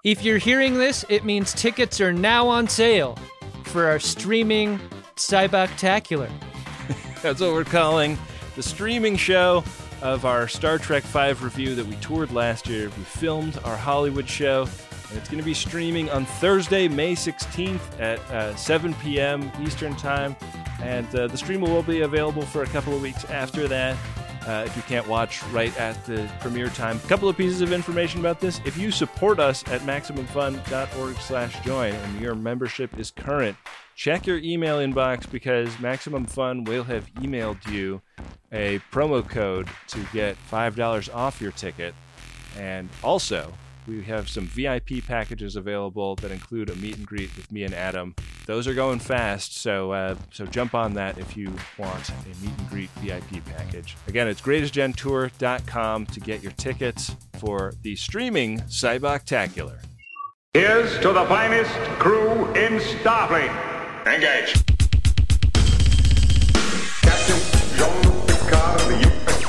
If you're hearing this, it means tickets are now on sale for our streaming Cyboctacular. That's what we're calling the streaming show of our Star Trek V review that we toured last year. We filmed our Hollywood show, and it's going to be streaming on Thursday, May 16th at 7 p.m. Eastern Time. And the stream will be available for a couple of weeks after that. If you can't watch right at the premiere time. A couple of pieces of information about this. If you support us at MaximumFun.org/join and your membership is current, check your email inbox because Maximum Fun will have emailed you a promo code to get $5 off your ticket. And also, we have some VIP packages available that include a meet and greet with me and Adam. Those are going fast, so jump on that if you want a meet and greet VIP package. Again, it's greatestgentour.com to get your tickets for the streaming Cyboctacular. Here's to the finest crew in Starfleet. Engage. Captain Jean-Luc Picard of the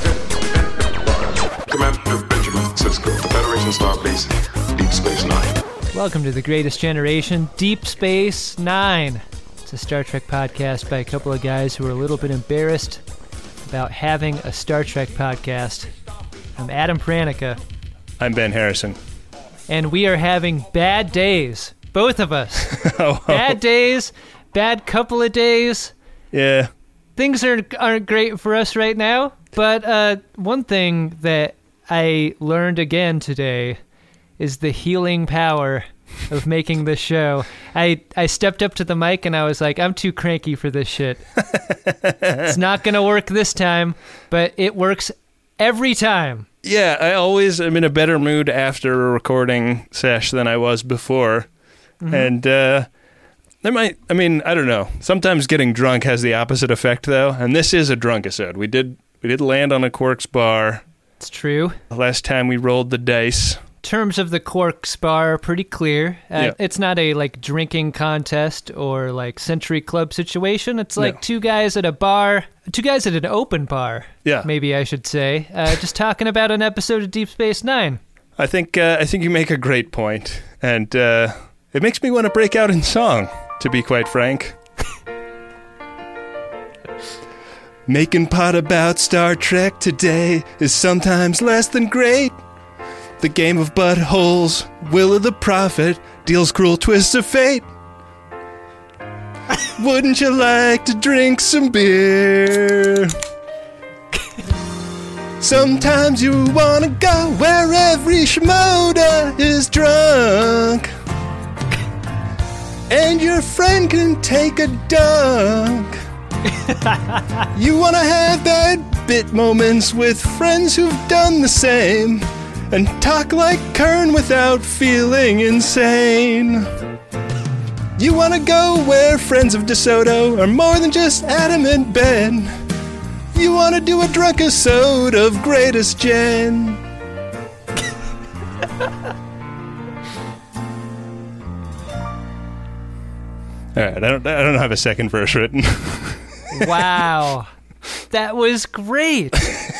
USS Commander Benjamin Sisko, the Federation Starbase, Deep Space Nine. Welcome to The Greatest Generation, Deep Space Nine. It's a Star Trek podcast by a couple of guys who are a little bit embarrassed about having a Star Trek podcast. I'm Adam Pranica. I'm Ben Harrison. And we are having bad days, both of us. Bad days, bad couple of days. Yeah. Things aren't great for us right now, but one thing that I learned again today is the healing power of making this show. I stepped up to the mic and I was like, I'm too cranky for this shit. It's not going to work this time, but it works every time. Yeah, I always am in a better mood after a recording sesh than I was before. Mm-hmm. And I don't know. Sometimes getting drunk has the opposite effect, though. And this is a drunk episode. We did land on a Quarks bar. It's true. The last time we rolled the dice. Terms of the Quarks bar are pretty clear. Yeah. It's not a drinking contest or Century Club situation. It's two guys at a bar, two guys at an open bar. Yeah, maybe I should say, just talking about an episode of Deep Space Nine. I think you make a great point, and it makes me want to break out in song. To be quite frank. Making pot about Star Trek today is sometimes less than great. The game of buttholes, will of the prophet, deals cruel twists of fate. Wouldn't you like to drink some beer? Sometimes you want to go where every schmoda is drunk. And your friend can take a dunk. You want to have bad bit moments with friends who've done the same. And talk like Kern without feeling insane. You want to go where friends of DeSoto are more than just Adam and Ben. You want to do a drunk episode of Greatest Gen. All right, I don't have a second verse written. Wow, that was great.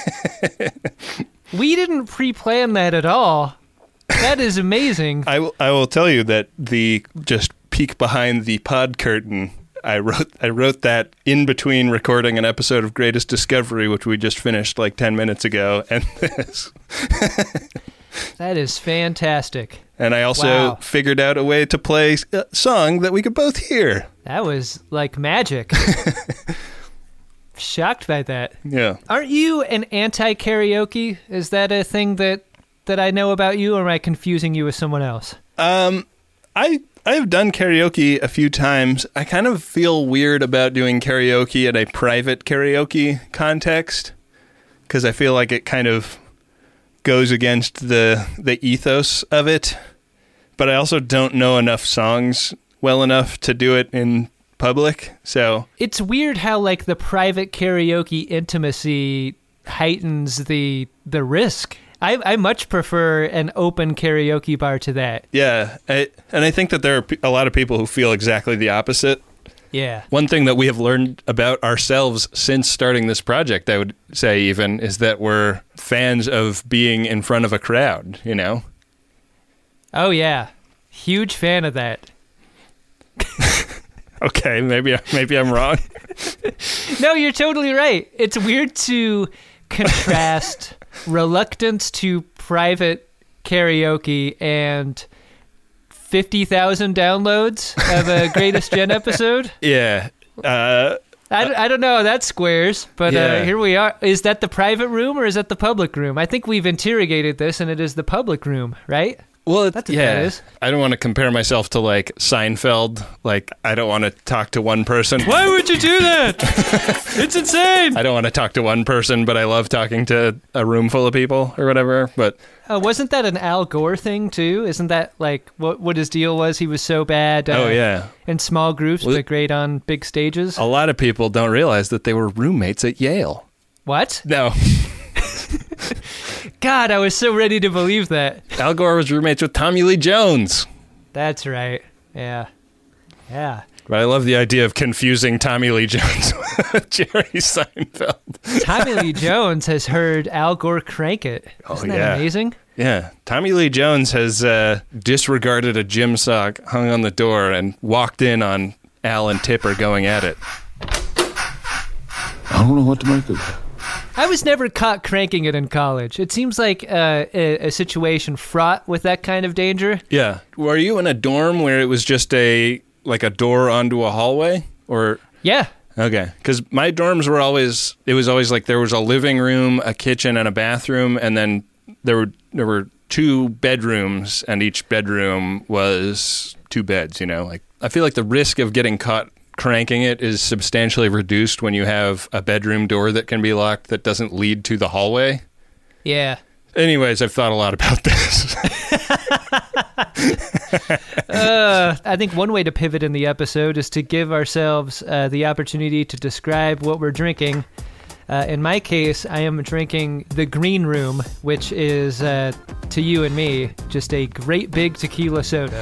We didn't pre-plan that at all. That is amazing. I will tell you that the just peek behind the pod curtain. I wrote that in between recording an episode of Greatest Discovery, which we just finished 10 minutes ago, and this. That is fantastic. And I also figured out a way to play a song that we could both hear. That was like magic. Shocked by that. Yeah. Aren't you an anti-karaoke? Is that a thing that I know about you, or am I confusing you with someone else? I've done karaoke a few times. I kind of feel weird about doing karaoke in a private karaoke context because I feel like it kind of goes against the ethos of it. But I also don't know enough songs well enough to do it in public, so it's weird how the private karaoke intimacy heightens the risk. I much prefer an open karaoke bar to that. Yeah, and I think that there are a lot of people who feel exactly the opposite. Yeah. One thing that we have learned about ourselves since starting this project, I would say even, is that we're fans of being in front of a crowd, you know? Oh, yeah. Huge fan of that. Okay, maybe I'm wrong. No, you're totally right. It's weird to contrast reluctance to private karaoke and 50,000 downloads of a Greatest Gen episode. Yeah. I don't know how that squares, but Yeah. here we are. Is that the private room or is that the public room? I think we've interrogated this, and it is the public room, right? Well, That's what that is. I don't want to compare myself to like Seinfeld. Like, I don't want to talk to one person. Why would you do that? It's insane. I don't want to talk to one person, but I love talking to a room full of people or whatever. But Wasn't that an Al Gore thing, too? Isn't that like what his deal was? He was so bad in small groups, but great on big stages? A lot of people don't realize that they were roommates at Yale. What? No. God, I was so ready to believe that. Al Gore was roommates with Tommy Lee Jones. That's right. Yeah. Yeah. But I love the idea of confusing Tommy Lee Jones with Jerry Seinfeld. Tommy Lee Jones has heard Al Gore crank it. Isn't that amazing? Yeah. Tommy Lee Jones has disregarded a gym sock hung on the door and walked in on Al and Tipper going at it. I don't know what to make of that. I was never caught cranking it in college. It seems like a situation fraught with that kind of danger. Yeah. Were you in a dorm where it was just a door onto a hallway? Or Yeah. Okay. Because my dorms were always like there was a living room, a kitchen, and a bathroom, and then there were 2 bedrooms, and each bedroom was 2 beds, you know? Like, I feel like the risk of getting caught cranking it is substantially reduced when you have a bedroom door that can be locked that doesn't lead to the hallway. Yeah. Anyways, I've thought a lot about this. I think one way to pivot in the episode is to give ourselves the opportunity to describe what we're drinking. In my case, I am drinking the Green Room, which is, to you and me, just a great big tequila soda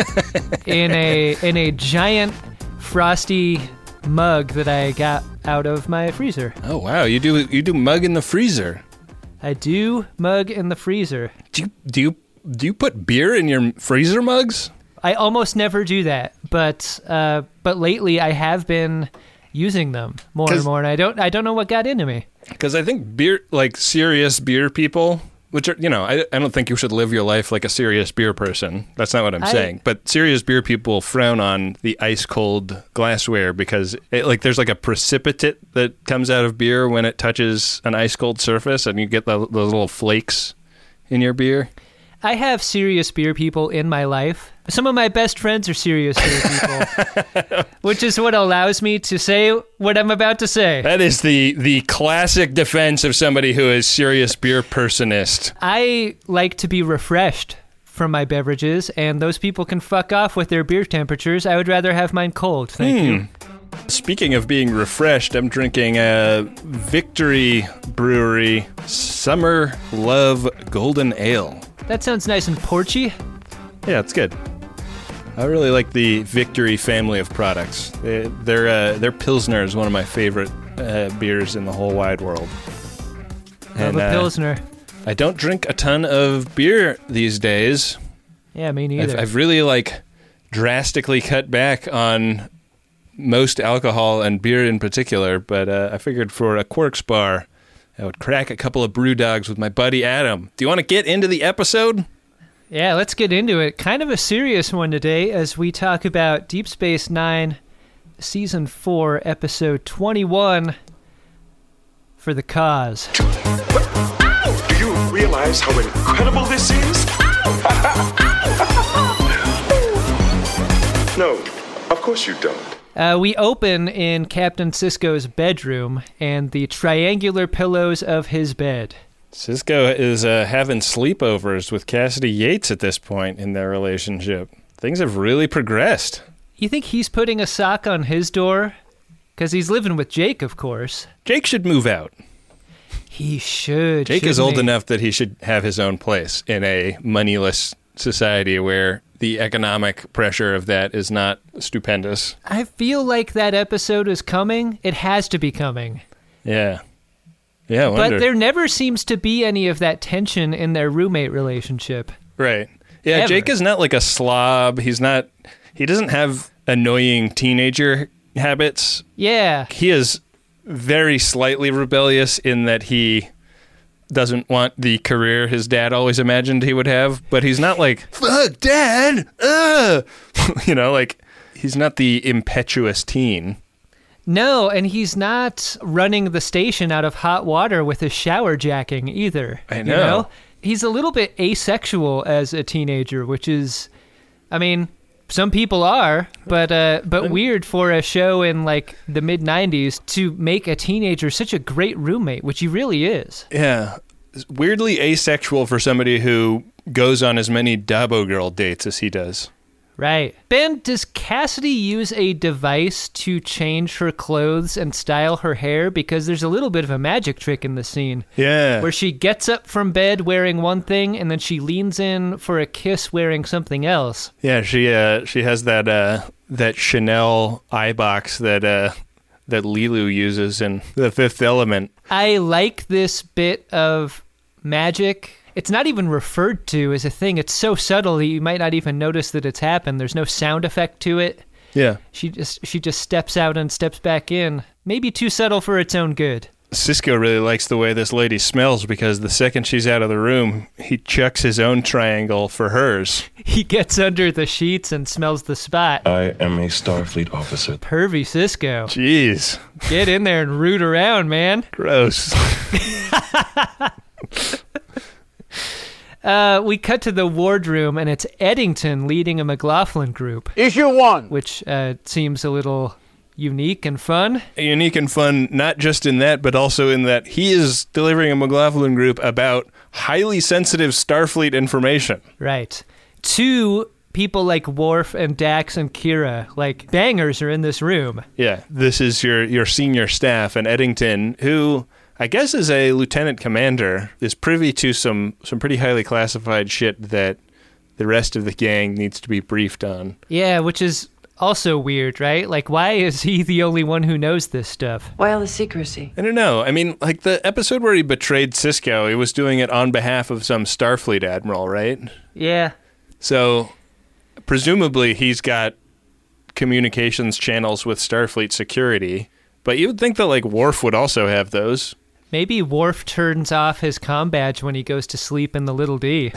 in a giant frosty mug that I got out of my freezer. Oh wow, you do mug in the freezer. I do mug in the freezer. Do you put beer in your freezer mugs? I almost never do that, but lately I have been using them more and more, and I don't know what got into me. Because I think beer, like serious beer people, which are, you know, I don't think you should live your life like a serious beer person. That's not what I'm saying. But serious beer people frown on the ice cold glassware because there's like a precipitate that comes out of beer when it touches an ice cold surface, and you get the little flakes in your beer. I have serious beer people in my life. Some of my best friends are serious beer people, which is what allows me to say what I'm about to say. That is the classic defense of somebody who is serious beer personist. I like to be refreshed from my beverages, and those people can fuck off with their beer temperatures. I would rather have mine cold. Thank you. Speaking of being refreshed, I'm drinking a Victory Brewery Summer Love Golden Ale. That sounds nice and porchy. Yeah, it's good. I really like the Victory family of products. Their Pilsner is one of my favorite beers in the whole wide world. Love a Pilsner. I don't drink a ton of beer these days. Yeah, me neither. I've really drastically cut back on most alcohol and beer in particular, but I figured for a Quirks bar, I would crack a couple of brew dogs with my buddy Adam. Do you want to get into the episode? Yeah, let's get into it. Kind of a serious one today as we talk about Deep Space Nine, Season 4, Episode 21, For the Cause. Do you realize how incredible this is? No, of course you don't. We open in Captain Sisko's bedroom and the triangular pillows of his bed. Sisko is having sleepovers with Cassidy Yates at this point in their relationship. Things have really progressed. You think he's putting a sock on his door? Because he's living with Jake, of course. Jake should move out. He should. Jake is old enough that he should have his own place in a moneyless society where the economic pressure of that is not stupendous. I feel like that episode is coming. It has to be coming. Yeah. Yeah, I wonder. But there never seems to be any of that tension in their roommate relationship. Right. Yeah, Ever. Jake is not like a slob. He doesn't have annoying teenager habits. Yeah. He is very slightly rebellious in that he doesn't want the career his dad always imagined he would have, but he's not like, fuck dad, like he's not the impetuous teen. No, and he's not running the station out of hot water with his shower jacking either. I know. He's a little bit asexual as a teenager, which is, I mean, some people are, but weird for a show in like the mid 90s to make a teenager such a great roommate, which he really is. Yeah. Weirdly asexual for somebody who goes on as many Dabo Girl dates as he does. Right. Ben, does Cassidy use a device to change her clothes and style her hair? Because there's a little bit of a magic trick in the scene. Yeah. Where she gets up from bed wearing one thing, and then she leans in for a kiss wearing something else. Yeah, she has that Chanel eye box that Lilu uses in The Fifth Element. I like this bit of magic. It's not even referred to as a thing. It's so subtle that you might not even notice that it's happened. There's no sound effect to it. Yeah. She just steps out and steps back in. Maybe too subtle for its own good. Cisco really likes the way this lady smells because the second she's out of the room, he chucks his own triangle for hers. He gets under the sheets and smells the spot. I am a Starfleet officer. Pervy Cisco. Jeez. Get in there and root around, man. Gross. We cut to the wardroom, and it's Eddington leading a McLaughlin group. Issue 1. Which seems a little unique and fun. Unique and fun, not just in that, but also in that he is delivering a McLaughlin group about highly sensitive Starfleet information. Right. 2 people like Worf and Dax and Kira, like bangers, are in this room. Yeah, this is your senior staff, and Eddington, who I guess is a lieutenant commander, is privy to some pretty highly classified shit that the rest of the gang needs to be briefed on. Yeah, which is also weird, right? Like, why is he the only one who knows this stuff? Why all the secrecy? I don't know. I mean, like the episode where he betrayed Cisco, he was doing it on behalf of some Starfleet admiral, right? Yeah. So, presumably he's got communications channels with Starfleet security, but you would think that, like, Worf would also have those. Maybe Worf turns off his comm badge when he goes to sleep in the Little D.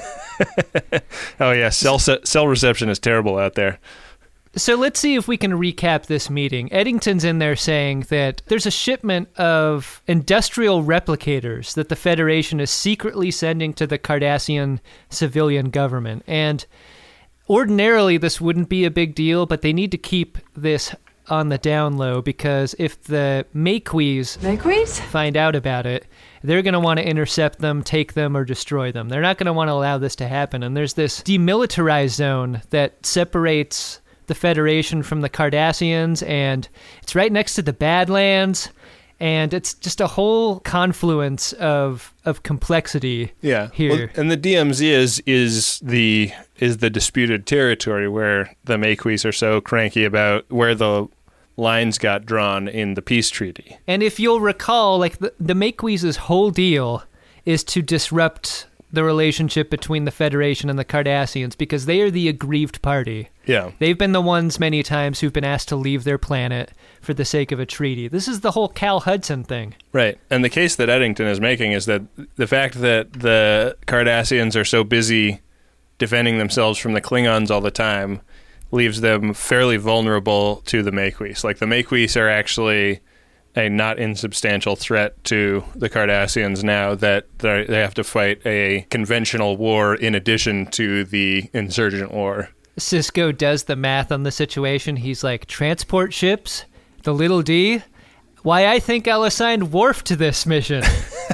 Oh, yeah. Cell reception is terrible out there. So let's see if we can recap this meeting. Eddington's in there saying that there's a shipment of industrial replicators that the Federation is secretly sending to the Cardassian civilian government. And ordinarily this wouldn't be a big deal, but they need to keep this on the down low because if the Maquis find out about it, they're going to want to intercept them, take them, or destroy them. They're not going to want to allow this to happen. And there's this demilitarized zone that separates the Federation from the Cardassians, and it's right next to the Badlands, and it's just a whole confluence of complexity here. Well, and the DMZ is the disputed territory where the Maquis are so cranky about where the lines got drawn in the peace treaty. And if you'll recall, like the Maquis' whole deal is to disrupt the relationship between the Federation and the Cardassians because they are the aggrieved party. Yeah. They've been the ones many times who've been asked to leave their planet for the sake of a treaty. This is the whole Cal Hudson thing. Right. And the case that Eddington is making is that the fact that the Cardassians are so busy defending themselves from the Klingons all the time leaves them fairly vulnerable to the Maquis. Like, the Maquis are actually a not insubstantial threat to the Cardassians now that they have to fight a conventional war in addition to the insurgent war. Cisco does the math on the situation. He's like, transport ships, the Little D? Why, I think I'll assign Worf to this mission.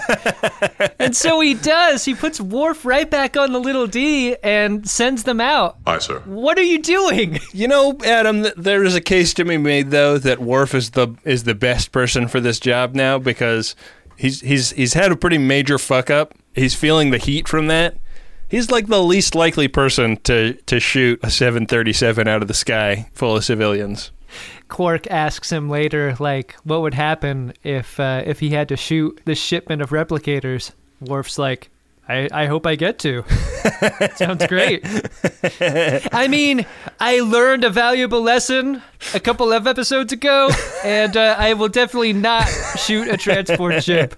And so he does. He puts Worf right back on the Little D and sends them out. Aye, sir. What are you doing? You know, Adam, there is a case to be made, though, that Worf is the best person for this job now because he's had a pretty major fuck-up. He's feeling the heat from that. He's like the least likely person to shoot a 737 out of the sky full of civilians. Quark asks him later, like, what would happen if he had to shoot this shipment of replicators? Worf's like, I hope I get to. Sounds great. I mean, I learned a valuable lesson a couple of episodes ago, and I will definitely not shoot a transport ship.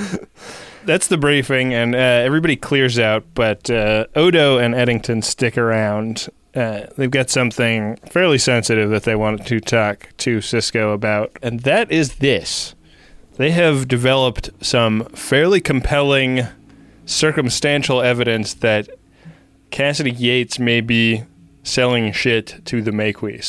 That's the briefing, and everybody clears out, but Odo and Eddington stick around. They've got something fairly sensitive that they want to talk to Sisko about, and that is this. They have developed some fairly compelling circumstantial evidence that Cassidy Yates may be selling shit to the Maquis.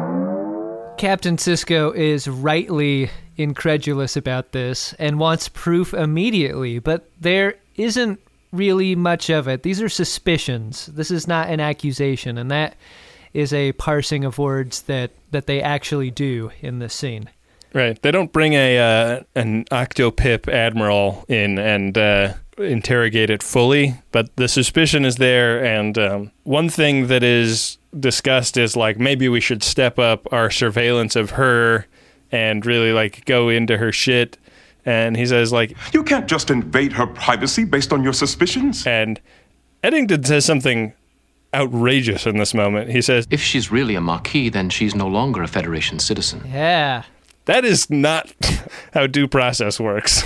Captain Sisko is rightly incredulous about this and wants proof immediately, but there isn't really much of it. These are suspicions. This is not an accusation, and that is a parsing of words that they actually do in this scene. Right. They don't bring an Octopip admiral in and interrogate it fully, but the suspicion is there, and one thing that is discussed is like maybe we should step up our surveillance of her and really like go into her shit. And he says like, You can't just invade her privacy based on your suspicions. and Eddington says something outrageous in this moment. He says, If she's really a Maquis, then she's no longer a Federation citizen. Yeah. that is not how due process works.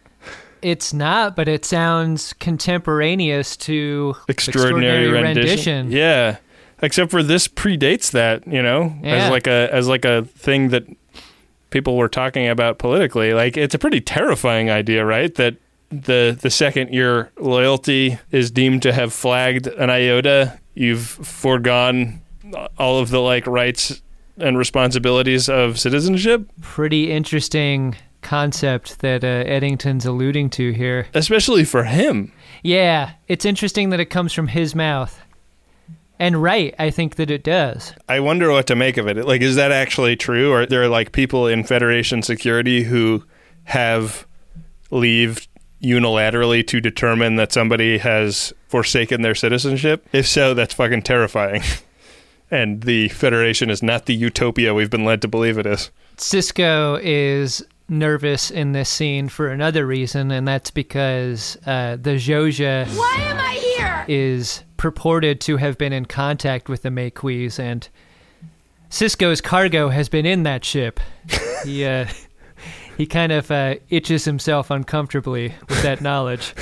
It's not, but it sounds contemporaneous to Extraordinary rendition. Yeah. Except for this predates that, you know, Yeah. as like a thing that people were talking about politically. Like, it's a pretty terrifying idea, right? That the second your loyalty is deemed to have flagged an iota, you've foregone all of the like rights and responsibilities of citizenship. Pretty interesting concept that Eddington's alluding to here. Especially for him. Yeah, it's interesting that it comes from his mouth. And right, I think that it does. I wonder what to make of it. Like, is that actually true? Or are there like people in Federation security who have leave unilaterally to determine that somebody has forsaken their citizenship? If so, that's fucking terrifying. And the Federation is not the utopia we've been led to believe it is. Sisko is nervous in this scene for another reason, and that's because the Zhozha Why am I here? is purported to have been in contact with the Maquis, and Sisko's cargo has been in that ship. He kind of itches himself uncomfortably with that knowledge.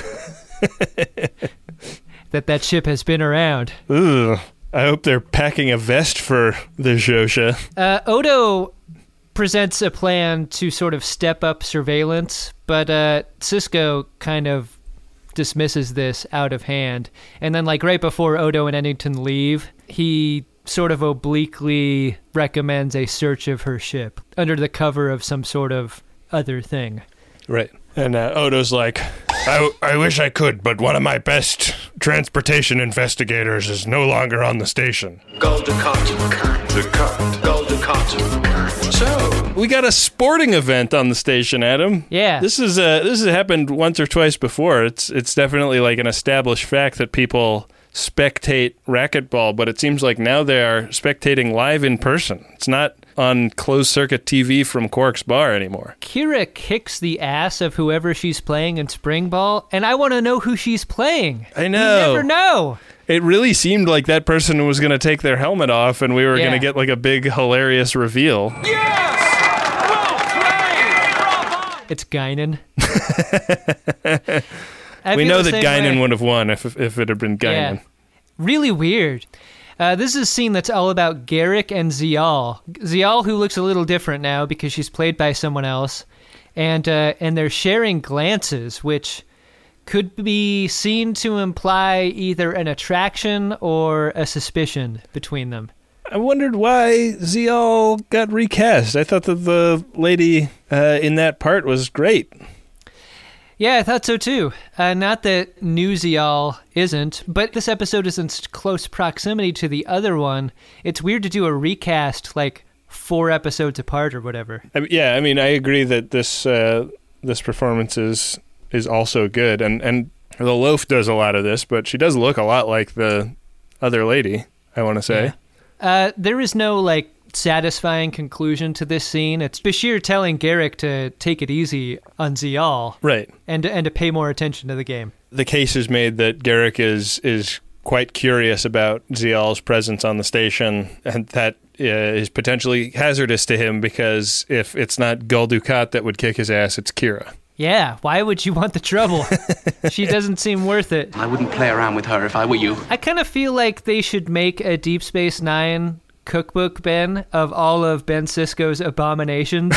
that ship has been around. Ugh. I hope they're packing a vest for the Zhozha. Odo presents a plan to sort of step up surveillance, but Sisko kind of dismisses this out of hand. And then, like, right before Odo and Eddington leave, he sort of obliquely recommends a search of her ship under the cover of some sort of other thing. Right. And Odo's like, I wish I could, but one of my best transportation investigators is no longer on the station. Golden Cotton. Golden Cotton. So, We got a sporting event on the station, Adam. Yeah. This has happened once or twice before. It's definitely like an established fact that people spectate racquetball, but it seems like now they are spectating live in person. It's not on closed-circuit TV from Quark's Bar anymore. Kira kicks the ass of whoever she's playing in spring ball, and I want to know who she's playing. I know. You never know. It really seemed like that person was going to take their helmet off and we were going to get like a big hilarious reveal. It's Guinan. We know that Guinan would have won if it had been Guinan. Yeah. Really weird. This is a scene that's all about Garrick and Zial. Zial, who looks a little different now because she's played by someone else, and they're sharing glances, which could be seen to imply either an attraction or a suspicion between them. I wondered why Zial got recast. I thought that the lady in that part was great. Yeah, I thought so too. Not that new Zial isn't, but this episode is in close proximity to the other one. It's weird to do a recast like 4 episodes apart or whatever. I agree that this performance is also good, and the Loaf does a lot of this, but she does look a lot like the other lady, I want to say. Yeah. There is no like satisfying conclusion to this scene. It's Bashir telling Garrick to take it easy on Zial, Right, and to pay more attention to the game. the case is made that Garrick is quite curious about Zial's presence on the station, and that is potentially hazardous to him because if it's not Gul Dukat that would kick his ass, it's Kira. Yeah, why would you want the trouble? She doesn't seem worth it. I wouldn't play around with her if I were you. I kind of feel like they should make a Deep Space Nine cookbook, Ben, of all of Ben Sisko's abominations.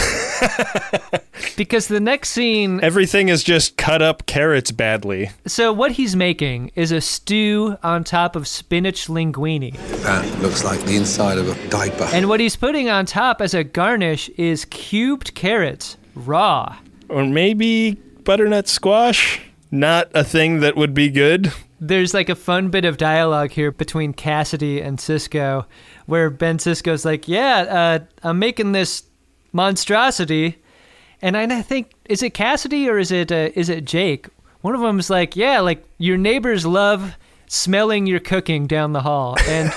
Because the next scene... Everything is just cut up carrots badly. So what he's making is a stew on top of spinach linguine. That looks like the inside of a diaper. And what he's putting on top as a garnish is cubed carrots, raw. Or maybe butternut squash? Not a thing that would be good. There's like a fun bit of dialogue here between Cassidy and Sisko, where Ben Sisko's like, I'm making this monstrosity. And I think, is it Cassidy or is it Jake? One of them is like, your neighbors love smelling your cooking down the hall. And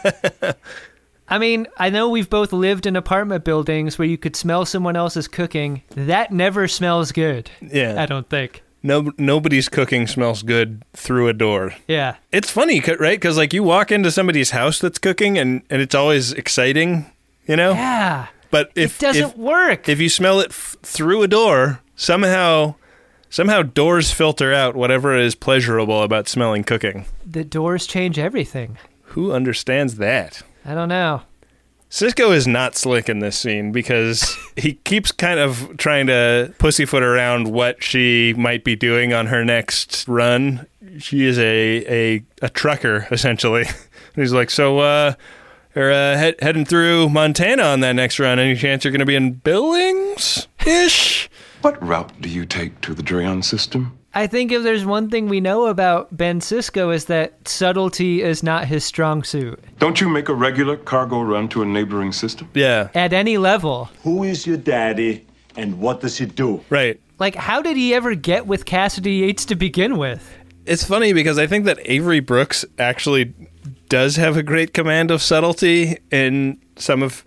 I mean, I know we've both lived in apartment buildings where you could smell someone else's cooking. That never smells good. Yeah. I don't think. Nobody's cooking smells good through a door. Yeah. It's funny, right? Because like you walk into somebody's house that's cooking and it's always exciting, you know? Yeah. But it doesn't work. If you smell it through a door, somehow doors filter out whatever is pleasurable about smelling cooking. The doors change everything. Who understands that? I don't know. Sisko is not slick in this scene because he keeps kind of trying to pussyfoot around what she might be doing on her next run. She is a trucker, essentially. And he's like, so, heading through Montana on that next run. Any chance you're going to be in Billings-ish? What route do you take to the Dreon system? I think if there's one thing we know about Ben Sisko is that subtlety is not his strong suit. Don't you make a regular cargo run to a neighboring system? Yeah. At any level. Who is your daddy and what does he do? Right. Like, how did he ever get with Cassidy Yates to begin with? It's funny because I think that Avery Brooks actually does have a great command of subtlety in some of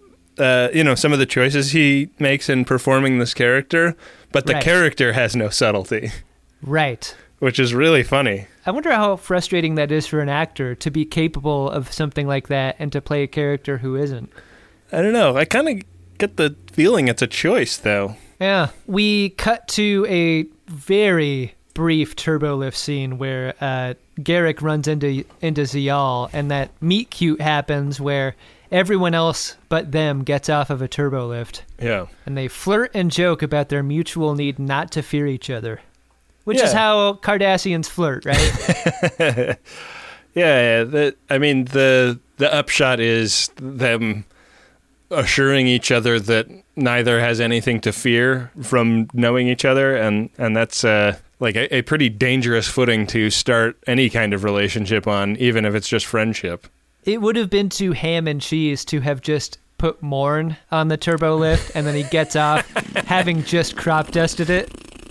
the choices he makes in performing this character, but the character has no subtlety. Right. Which is really funny. I wonder how frustrating that is for an actor to be capable of something like that and to play a character who isn't. I don't know. I kind of get the feeling it's a choice, though. Yeah. We cut to a very brief turbolift scene where Garrick runs into Zial, and that meet cute happens where everyone else but them gets off of a turbolift. Yeah. And they flirt and joke about their mutual need not to fear each other. Which is how Cardassians flirt, right? Yeah. The upshot is them assuring each other that neither has anything to fear from knowing each other, and that's like a pretty dangerous footing to start any kind of relationship on, even if it's just friendship. It would have been too ham and cheese to have just put Morn on the turbo lift, and then he gets off having just crop dusted it.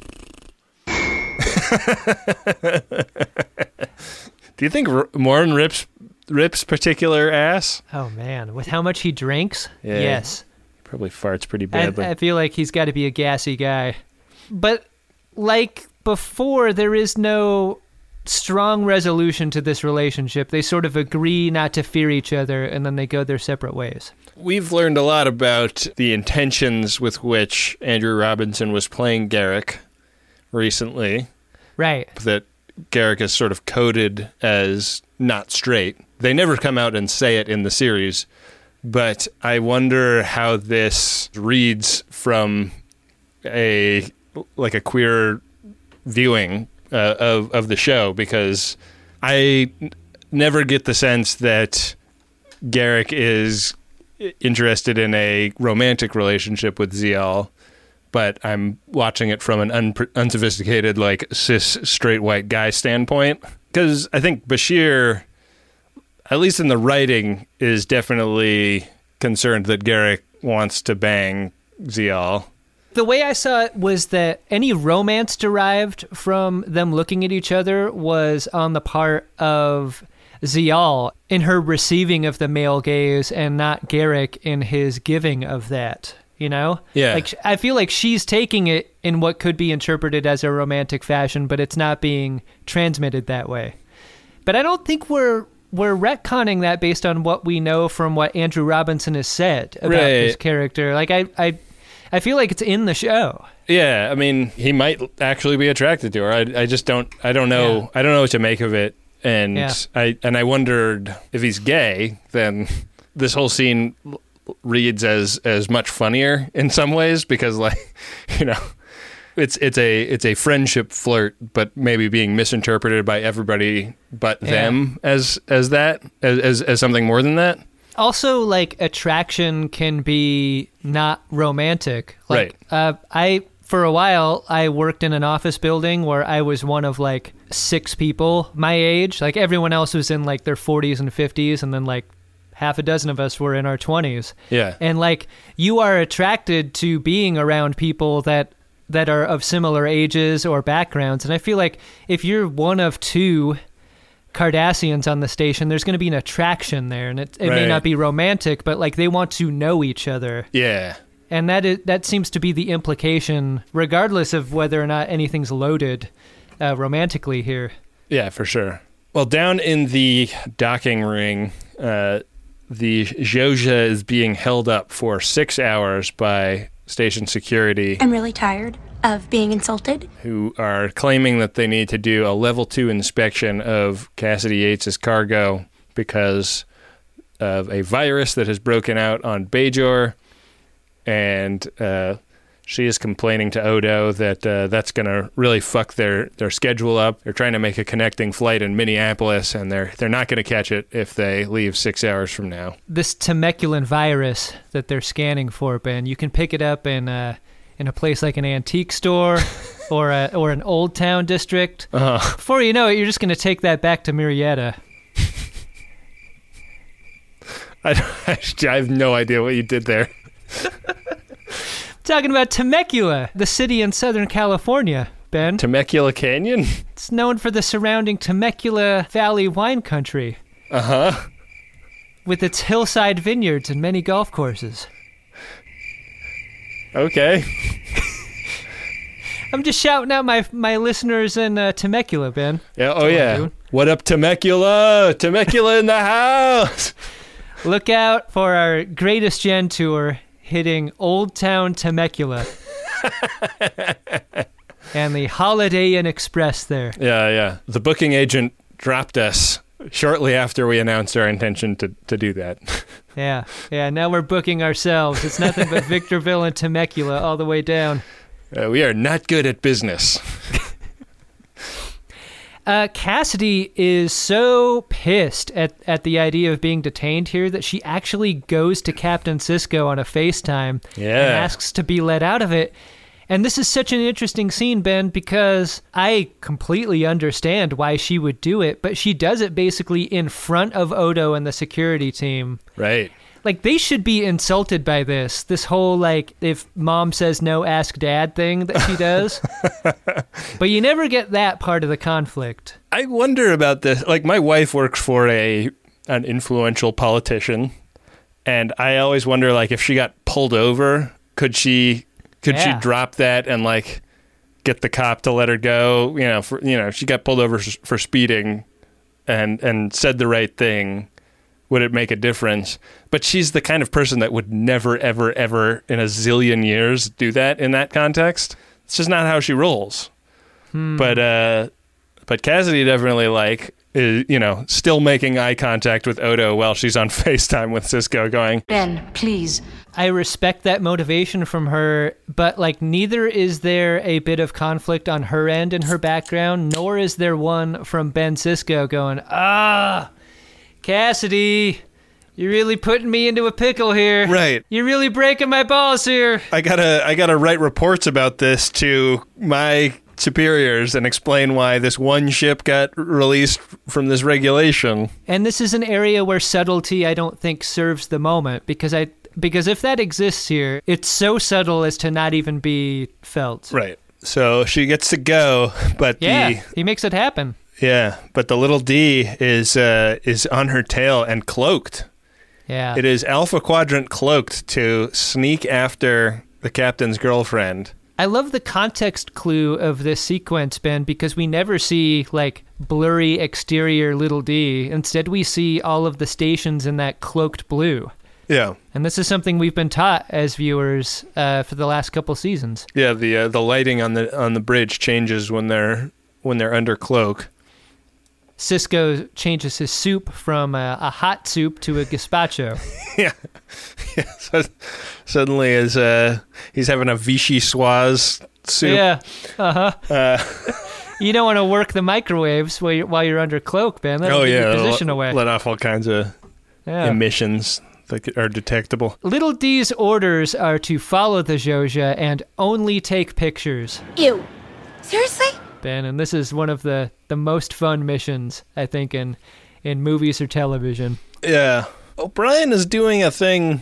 Do you think Morn rips particular ass? Oh man, with how much he drinks? Yeah, yes. He probably farts pretty badly. I feel like he's got to be a gassy guy. But like before, there is no strong resolution to this relationship. They sort of agree not to fear each other, and then they go their separate ways. We've learned a lot about the intentions with which Andrew Robinson was playing Garrick recently. Right. That Garrick is sort of coded as not straight. They never come out and say it in the series, but I wonder how this reads from a queer viewing of the show, because I never get the sense that Garrick is interested in a romantic relationship with Zial, but I'm watching it from an unsophisticated, like, cis, straight white guy standpoint. Because I think Bashir, at least in the writing, is definitely concerned that Garrick wants to bang Zial. The way I saw it was that any romance derived from them looking at each other was on the part of Zial in her receiving of the male gaze, and not Garrick in his giving of that. you know? Yeah. Like, I feel like she's taking it in what could be interpreted as a romantic fashion, but it's not being transmitted that way. But I don't think we're retconning that based on what we know from what Andrew Robinson has said about this character. Like, I feel like it's in the show. Yeah, I mean, he might actually be attracted to her. I just don't know. Yeah. I don't know what to make of it. And I wondered if he's gay, then this whole scene reads as much funnier in some ways, because, like, you know, it's a friendship flirt, but maybe being misinterpreted by everybody but them as something more than that. Also, like, attraction can be not romantic. Like, right. For a while, I worked in an office building where I was one of, like, 6 people my age. Like, everyone else was in, like, their 40s and 50s, and then, like, half a dozen of us were in our 20s. Yeah. And, like, you are attracted to being around people that are of similar ages or backgrounds. And I feel like if you're one of 2 Cardassians on the station, there's going to be an attraction there. And it may not be romantic, but, like, they want to know each other. Yeah. And that seems to be the implication, regardless of whether or not anything's loaded romantically here. Yeah, for sure. Well, down in the docking ring, the Zhozha is being held up for 6 hours by station security. I'm really tired of being insulted. Who are claiming that they need to do a level 2 inspection of Cassidy Yates' cargo because of a virus that has broken out on Bajor. And she is complaining to Odo that that's going to really fuck their schedule up. They're trying to make a connecting flight in Minneapolis, and they're not going to catch it if they leave 6 hours from now. This Temecula virus that they're scanning for, Ben, you can pick it up in a place like an antique store or an old town district. Uh-huh. Before you know it, you're just going to take that back to Murrieta. I have no idea what you did there. Talking about Temecula, the city in Southern California, Ben. Temecula Canyon? It's known for the surrounding Temecula Valley wine country. Uh-huh. With its hillside vineyards and many golf courses. Okay. I'm just shouting out my listeners in Temecula, Ben. Yeah. Oh, yeah. What up, Temecula? Temecula in the house. Look out for our Greatest Gen tour hitting Old Town Temecula. And the Holiday Inn Express there. Yeah. The booking agent dropped us shortly after we announced our intention to do that. Yeah, now we're booking ourselves. It's nothing but Victorville and Temecula all the way down. We are not good at business. Cassidy is so pissed at the idea of being detained here that she actually goes to Captain Sisko on a FaceTime and asks to be let out of it. And this is such an interesting scene, Ben, because I completely understand why she would do it, but she does it basically in front of Odo and the security team. Right. Like, they should be insulted by this whole, like, if mom says no, ask dad thing that she does. But you never get that part of the conflict. I wonder about this. Like, my wife works for an influential politician, and I always wonder, like, if she got pulled over, could she drop that and, like, get the cop to let her go? She got pulled over for speeding and said the right thing. Would it make a difference? But she's the kind of person that would never, ever, ever in a zillion years do that in that context. It's just not how she rolls. But Cassidy definitely, like, is, still making eye contact with Odo while she's on FaceTime with Sisko going, Ben, please. I respect that motivation from her, but, like, neither is there a bit of conflict on her end in her background, nor is there one from Ben Sisko going, Cassidy, you're really putting me into a pickle here. Right. You're really breaking my balls here. I gotta write reports about this to my superiors and explain why this one ship got released from this regulation. And this is an area where subtlety, I don't think, serves the moment, because if that exists here, it's so subtle as to not even be felt. Right. So she gets to go, but he makes it happen. Yeah, but the little D is on her tail and cloaked. Yeah. It is Alpha Quadrant cloaked to sneak after the captain's girlfriend. I love the context clue of this sequence, Ben, because we never see, like, blurry exterior little D. Instead, we see all of the stations in that cloaked blue. Yeah. And this is something we've been taught as viewers for the last couple seasons. Yeah, the lighting on the bridge changes when they're under cloak. Cisco changes his soup from a hot soup to a gazpacho. Yeah. So suddenly, as he's having a vichyssoise soup. Yeah. You don't want to work the microwaves while you're under cloak, Ben. That'll give your position away. Let off all kinds of emissions that are detectable. Little D's orders are to follow the Zhozha and only take pictures. Ew. Seriously? Ben, and this is one of the most fun missions, I think, in movies or television. Yeah. O'Brien is doing a thing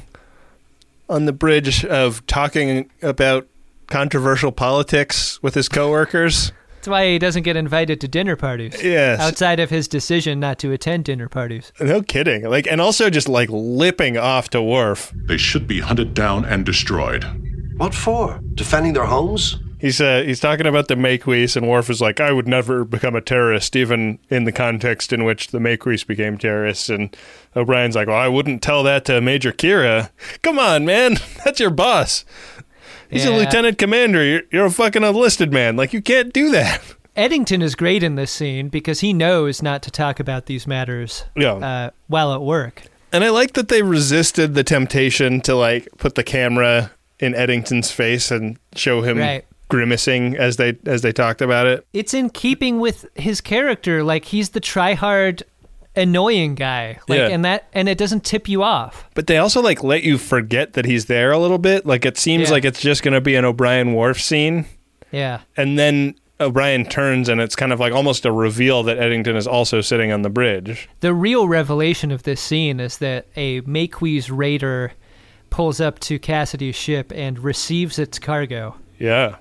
on the bridge of talking about controversial politics with his coworkers. That's why he doesn't get invited to dinner parties. Yes. Outside of his decision not to attend dinner parties. No kidding. And also just lipping off to Worf. They should be hunted down and destroyed. What for? Defending their homes? He's talking about the Maquis, and Worf is like, I would never become a terrorist, even in the context in which the Maquis became terrorists. And O'Brien's like, well, I wouldn't tell that to Major Kira. Come on, man. That's your boss. He's a lieutenant commander. You're a fucking enlisted man. You can't do that. Eddington is great in this scene because he knows not to talk about these matters while at work. And I like that they resisted the temptation to put the camera in Eddington's face and show him grimacing as they talked about it. It's in keeping with his character. He's the try-hard, annoying guy. And it doesn't tip you off. But they also let you forget that he's there a little bit. It seems like it's just going to be an O'Brien Worf scene. Yeah. And then O'Brien turns and it's kind of almost a reveal that Eddington is also sitting on the bridge. The real revelation of this scene is that a Maquis raider pulls up to Cassidy's ship and receives its cargo. Yeah.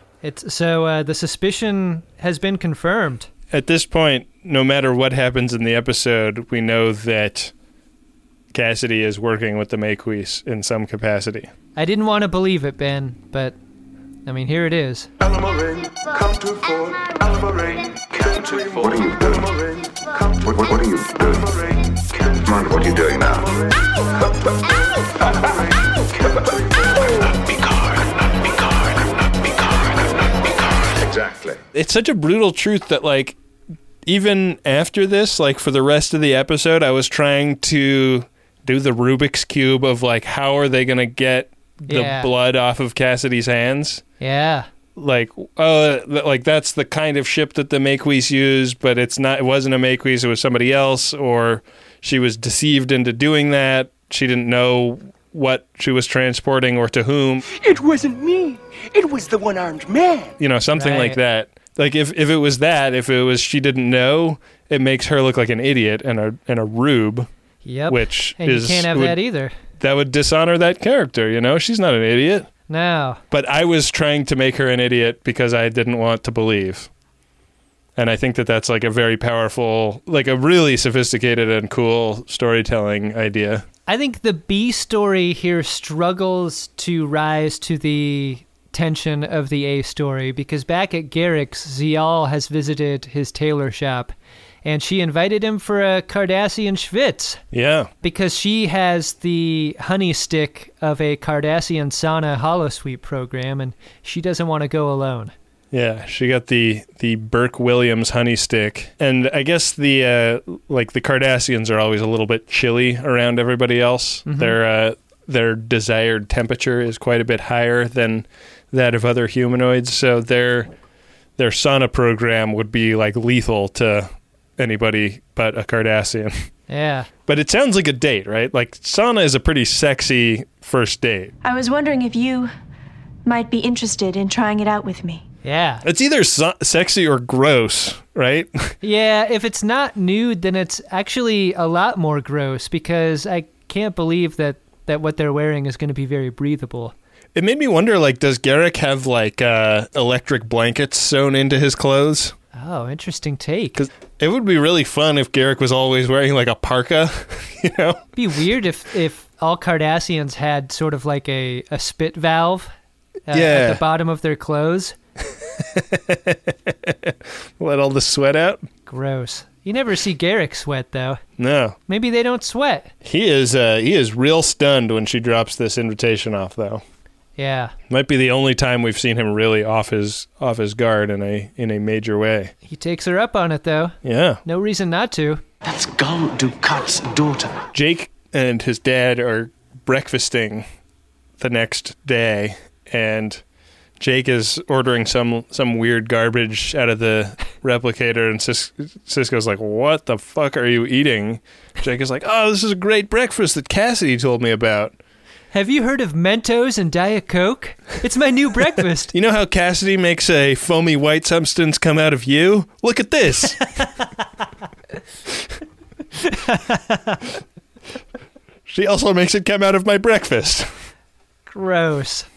The suspicion has been confirmed. At this point, no matter what happens in the episode, we know that Cassidy is working with the Maquis in some capacity. I didn't want to believe it, Ben, but, here it is. Alamarin, come to Fort. Alamarin, come to Fort. What are you doing? What are you doing? Come on, what are you doing now? Exactly. It's such a brutal truth that, even after this, for the rest of the episode, I was trying to do the Rubik's Cube of, how are they going to get the blood off of Cassidy's hands? Yeah. That's the kind of ship that the Maquis used, but it wasn't a Maquis, it was somebody else, or she was deceived into doing that. She didn't know what she was transporting or to whom. It wasn't me. It was the one-armed man. Something like that. If it was that, if it was she didn't know, it makes her look like an idiot and a rube. Yep. And you can't have that either. That would dishonor that character, She's not an idiot. No. But I was trying to make her an idiot because I didn't want to believe. And I think that that's a very powerful, a really sophisticated and cool storytelling idea. I think the B story here struggles to rise to the tension of the A story because back at Garrick's, Zial has visited his tailor shop and she invited him for a Cardassian schwitz. Yeah. Because she has the honey stick of a Cardassian sauna holosuite program and she doesn't want to go alone. Yeah, she got the Burke Williams honey stick. And I guess the Cardassians are always a little bit chilly around everybody else. Mm-hmm. Their desired temperature is quite a bit higher than that of other humanoids, so their sauna program would be lethal to anybody but a Cardassian. Yeah. But it sounds like a date, right? Sauna is a pretty sexy first date. I was wondering if you might be interested in trying it out with me. Yeah. It's either sexy or gross, right? Yeah, if it's not nude, then it's actually a lot more gross because I can't believe that what they're wearing is going to be very breathable. It made me wonder, does Garrick have, electric blankets sewn into his clothes? Oh, interesting take. Because it would be really fun if Garrick was always wearing like a parka, you know? It'd be weird if all Cardassians had sort of like a spit valve at the bottom of their clothes. Let all the sweat out? Gross. You never see Garrick sweat, though. No. Maybe they don't sweat. He is real stunned when she drops this invitation off, though. Yeah. Might be the only time we've seen him really off his guard in a major way. He takes her up on it, though. Yeah. No reason not to. That's Gul Dukat's daughter. Jake and his dad are breakfasting the next day, and Jake is ordering some weird garbage out of the replicator, and Sisko's like, "What the fuck are you eating?" Jake is like, "Oh, this is a great breakfast that Cassidy told me about." Have you heard of Mentos and Diet Coke? It's my new breakfast. You know how Cassidy makes a foamy white substance come out of you? Look at this. She also makes it come out of my breakfast. Gross.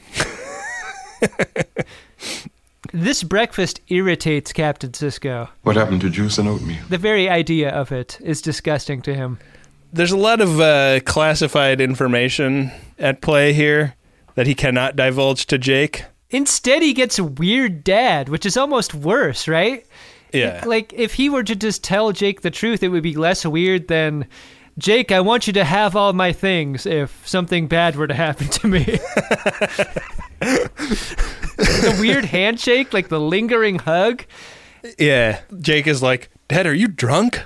This breakfast irritates Captain Sisko. What happened to juice and oatmeal? The very idea of it is disgusting to him. There's a lot of classified information at play here that he cannot divulge to Jake. Instead, he gets Weird Dad, which is almost worse, right? Yeah. Like, if he were to just tell Jake the truth, it would be less weird than, Jake, I want you to have all my things if something bad were to happen to me. The weird handshake, like the lingering hug. Yeah. Jake is like, Dad, are you drunk?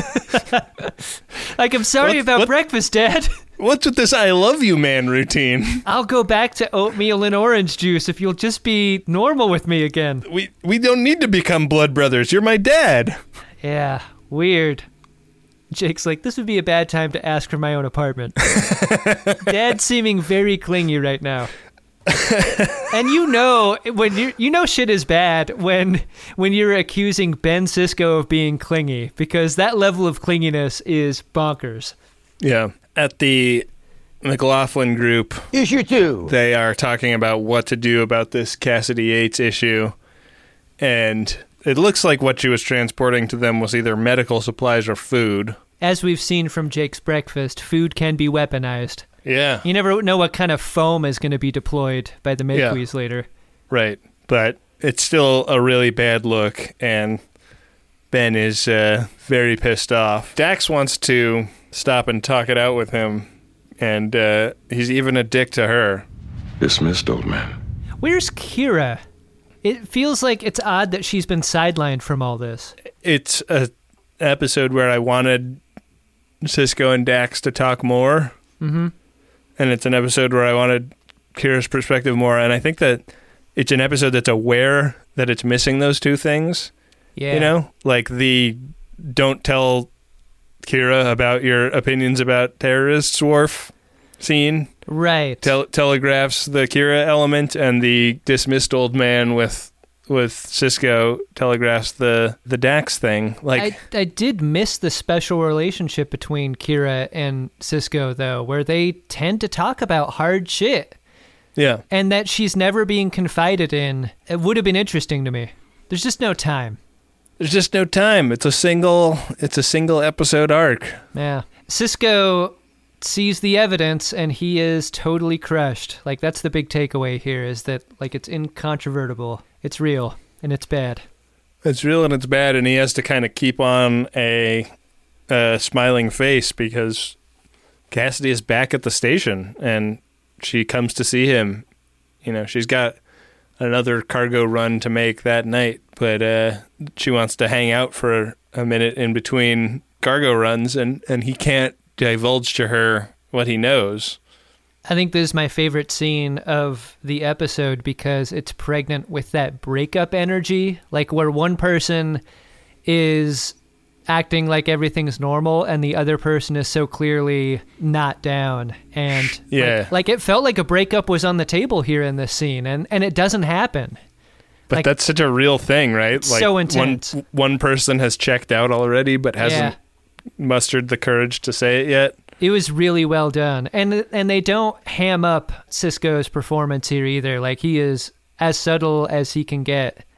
Like, I'm sorry about breakfast, Dad. What's with this I love you man routine? I'll go back to oatmeal and orange juice if you'll just be normal with me again. We don't need to become blood brothers. You're my dad. Yeah, weird. Jake's like, this would be a bad time to ask for my own apartment. Dad's seeming very clingy right now. And when shit is bad when you're accusing Ben Sisko of being clingy, because that level of clinginess is bonkers. Yeah. At the McLaughlin group, Issue 2. They are talking about what to do about this Cassidy Yates issue, and it looks like what she was transporting to them was either medical supplies or food. As we've seen from Jake's breakfast, food can be weaponized. Yeah. You never know what kind of foam is going to be deployed by the Maquis later. Right. But it's still a really bad look, and Ben is very pissed off. Dax wants to stop and talk it out with him, and he's even a dick to her. Dismissed, old man. Where's Kira? It feels like it's odd that she's been sidelined from all this. It's an episode where I wanted Sisko and Dax to talk more. Mm-hmm. And it's an episode where I wanted Kira's perspective more. And I think that it's an episode that's aware that it's missing those two things. Yeah. You know? Like the don't tell Kira about your opinions about terrorists, Worf scene. Right. Telegraphs the Kira element, and the dismissed old man with Sisko telegraphs the Dax thing. Like I did miss the special relationship between Kira and Sisko, though, where they tend to talk about hard shit. Yeah. And that she's never being confided in. It would have been interesting to me. There's just no time. There's just no time. It's a single episode arc. Yeah. Sisko sees the evidence and he is totally crushed. Like, that's the big takeaway here, is that, like, it's incontrovertible. It's real and it's bad. It's real and it's bad, and he has to kind of keep on a smiling face because Cassidy is back at the station and she comes to see him. You know, she's got another cargo run to make that night, but she wants to hang out for a minute in between cargo runs, and he can't divulge to her what he knows. I think this is my favorite scene of the episode because it's pregnant with that breakup energy, like where one person is acting like everything's normal and the other person is so clearly not down. And yeah, like it felt like a breakup was on the table here in this scene, and it doesn't happen. But like, that's such a real thing, right? It's like so intense. One person has checked out already but hasn't mustered the courage to say it yet. It was really well done. And they don't ham up Sisko's performance here either. Like, he is as subtle as he can get.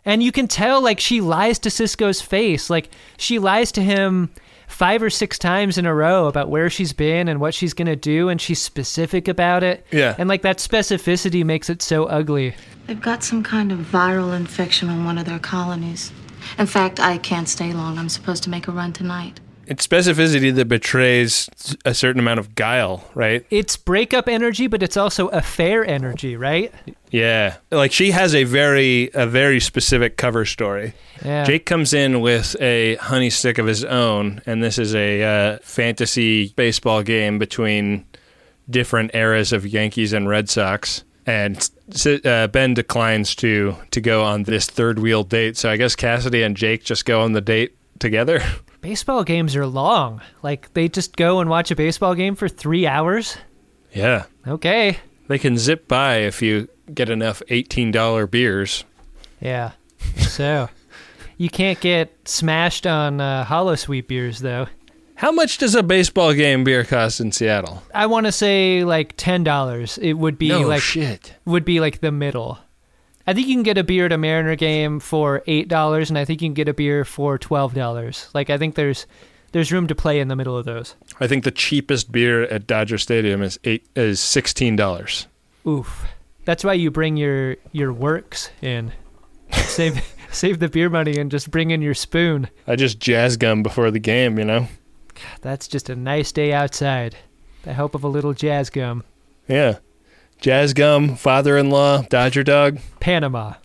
And you can tell, like, she lies to Sisko's face. Like, she lies to him 5 or 6 times in a row about where she's been and what she's going to do, and she's specific about it. Yeah. And, like, that specificity makes it so ugly. They've got some kind of viral infection on one of their colonies. In fact, I can't stay long. I'm supposed to make a run tonight. It's specificity that betrays a certain amount of guile, right? It's breakup energy, but it's also affair energy, right? Yeah. Like, she has a very specific cover story. Yeah. Jake comes in with a honey stick of his own, and this is a fantasy baseball game between different eras of Yankees and Red Sox. And Ben declines to go on this third wheel date, so I guess Cassidy and Jake just go on the date together. Baseball games are long. Like, they just go and watch a baseball game for 3 hours? Yeah. Okay. They can zip by if you get enough $18 beers. Yeah. So, you can't get smashed on Holosuite beers, though. How much does a baseball game beer cost in Seattle? I want to say, like, $10. It would be would be like the middle. I think you can get a beer at a Mariner game for $8, and I think you can get a beer for $12. Like, I think there's room to play in the middle of those. I think the cheapest beer at Dodger Stadium is $16. Oof. That's why you bring your works in. Save the beer money and just bring in your spoon. I just jazz gum before the game, you know? God, that's just a nice day outside. The help of a little jazz gum. Yeah. Jazz gum, father-in-law, Dodger dog. Panama.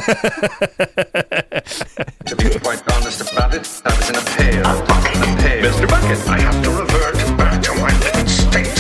To be quite honest about it, I was in a pail. Mr. Bucket, I have to revert back to my living state.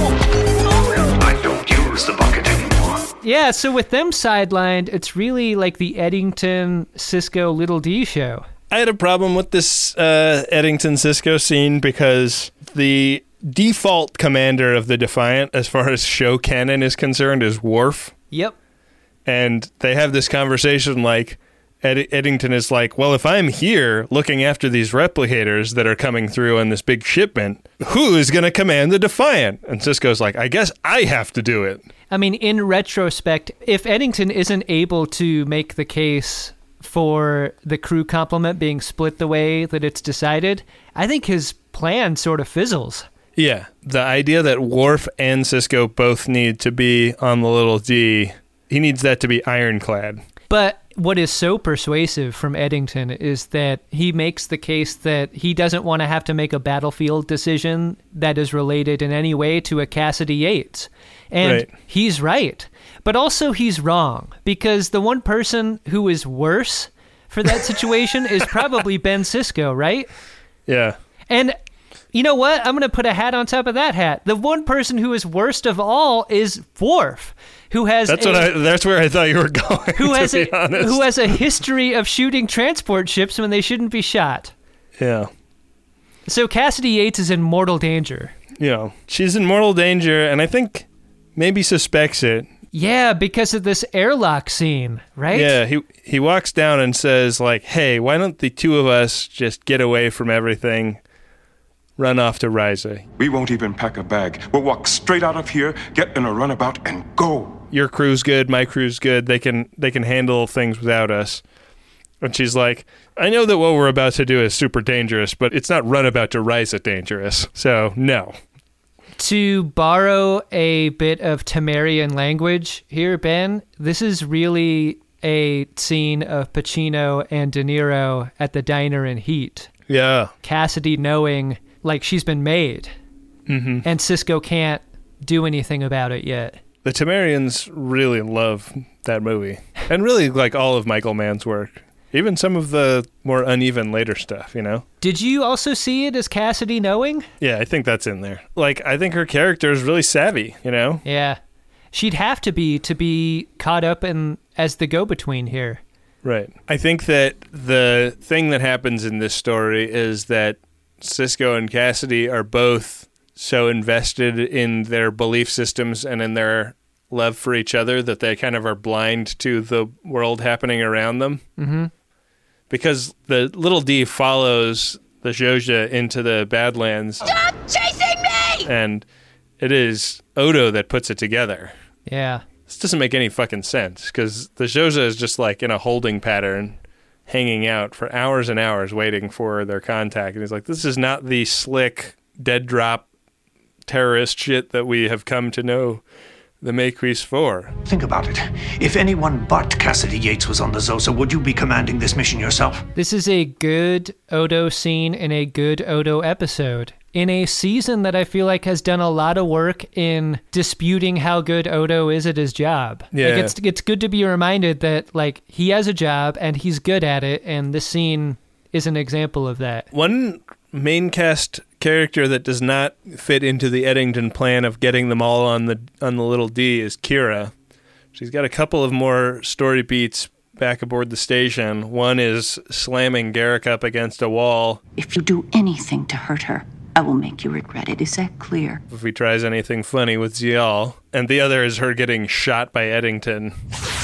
I don't use the bucket anymore. Yeah, so with them sidelined, it's really like the Eddington, Sisko, Little D show. I had a problem with this Eddington Sisko scene because the default commander of the Defiant, as far as show canon is concerned, is Worf. Yep. And they have this conversation like, Eddington is like, well, if I'm here looking after these replicators that are coming through on this big shipment, who is going to command the Defiant? And Sisko's like, I guess I have to do it. I mean, in retrospect, if Eddington isn't able to make the case for the crew complement being split the way that it's decided, I think his plan sort of fizzles. Yeah, the idea that Worf and Sisko both need to be on the Little D, he needs that to be ironclad. But what is so persuasive from Eddington is that he makes the case that he doesn't want to have to make a battlefield decision that is related in any way to a Cassidy Yates. And he's right. But also he's wrong, because the one person who is worse for that situation is probably Ben Sisko, right? Yeah. And you know what? I'm going to put a hat on top of that hat. The one person who is worst of all is Worf, who has that's where I thought you were going. Who has a history of shooting transport ships when they shouldn't be shot. Yeah. So Cassidy Yates is in mortal danger. Yeah, she's in mortal danger, and I think maybe suspects it. Yeah, because of this airlock scene, right? Yeah, he walks down and says, like, hey, why don't the two of us just get away from everything, run off to Ryza? We won't even pack a bag. We'll walk straight out of here, get in a runabout, and go. Your crew's good, my crew's good. They can handle things without us. And she's like, I know that what we're about to do is super dangerous, but it's not runabout to Ryza dangerous. So, no. To borrow a bit of Temerian language here, Ben, this is really a scene of Pacino and De Niro at the diner in Heat. Yeah. Cassidy knowing, like, she's been made. Mm-hmm. And Sisko can't do anything about it yet. The Temerians really love that movie. And really, like, all of Michael Mann's work. Even some of the more uneven later stuff, you know? Did you also see it as Cassidy knowing? Yeah, I think that's in there. Like, I think her character is really savvy, you know? Yeah. She'd have to be caught up in as the go-between here. Right. I think that the thing that happens in this story is that Sisko and Cassidy are both so invested in their belief systems and in their love for each other that they kind of are blind to the world happening around them. Mm-hmm. Because the Little D follows the Zhozha into the Badlands. Stop chasing me! And it is Odo that puts it together. Yeah. this doesn't make any fucking sense, because the Zhoja is just like in a holding pattern, hanging out for hours and hours waiting for their contact. And he's like, this is not the slick, dead drop terrorist shit that we have come to know the Maquis for. Think about it. If anyone but Cassidy Yates was on the Zosa, would you be commanding this mission yourself? This is a good Odo scene in a good Odo episode. In a season that I feel like has done a lot of work in disputing how good Odo is at his job. Yeah. Like it's good to be reminded that like he has a job and he's good at it, and this scene is an example of that. One main cast character that does not fit into the Eddington plan of getting them all on the little D is Kira. She's got a couple of more story beats back aboard the station. One is slamming Garrick up against a wall. If you do anything to hurt her, I will make you regret it. Is that clear? If he tries anything funny with Zial. And the other is her getting shot by Eddington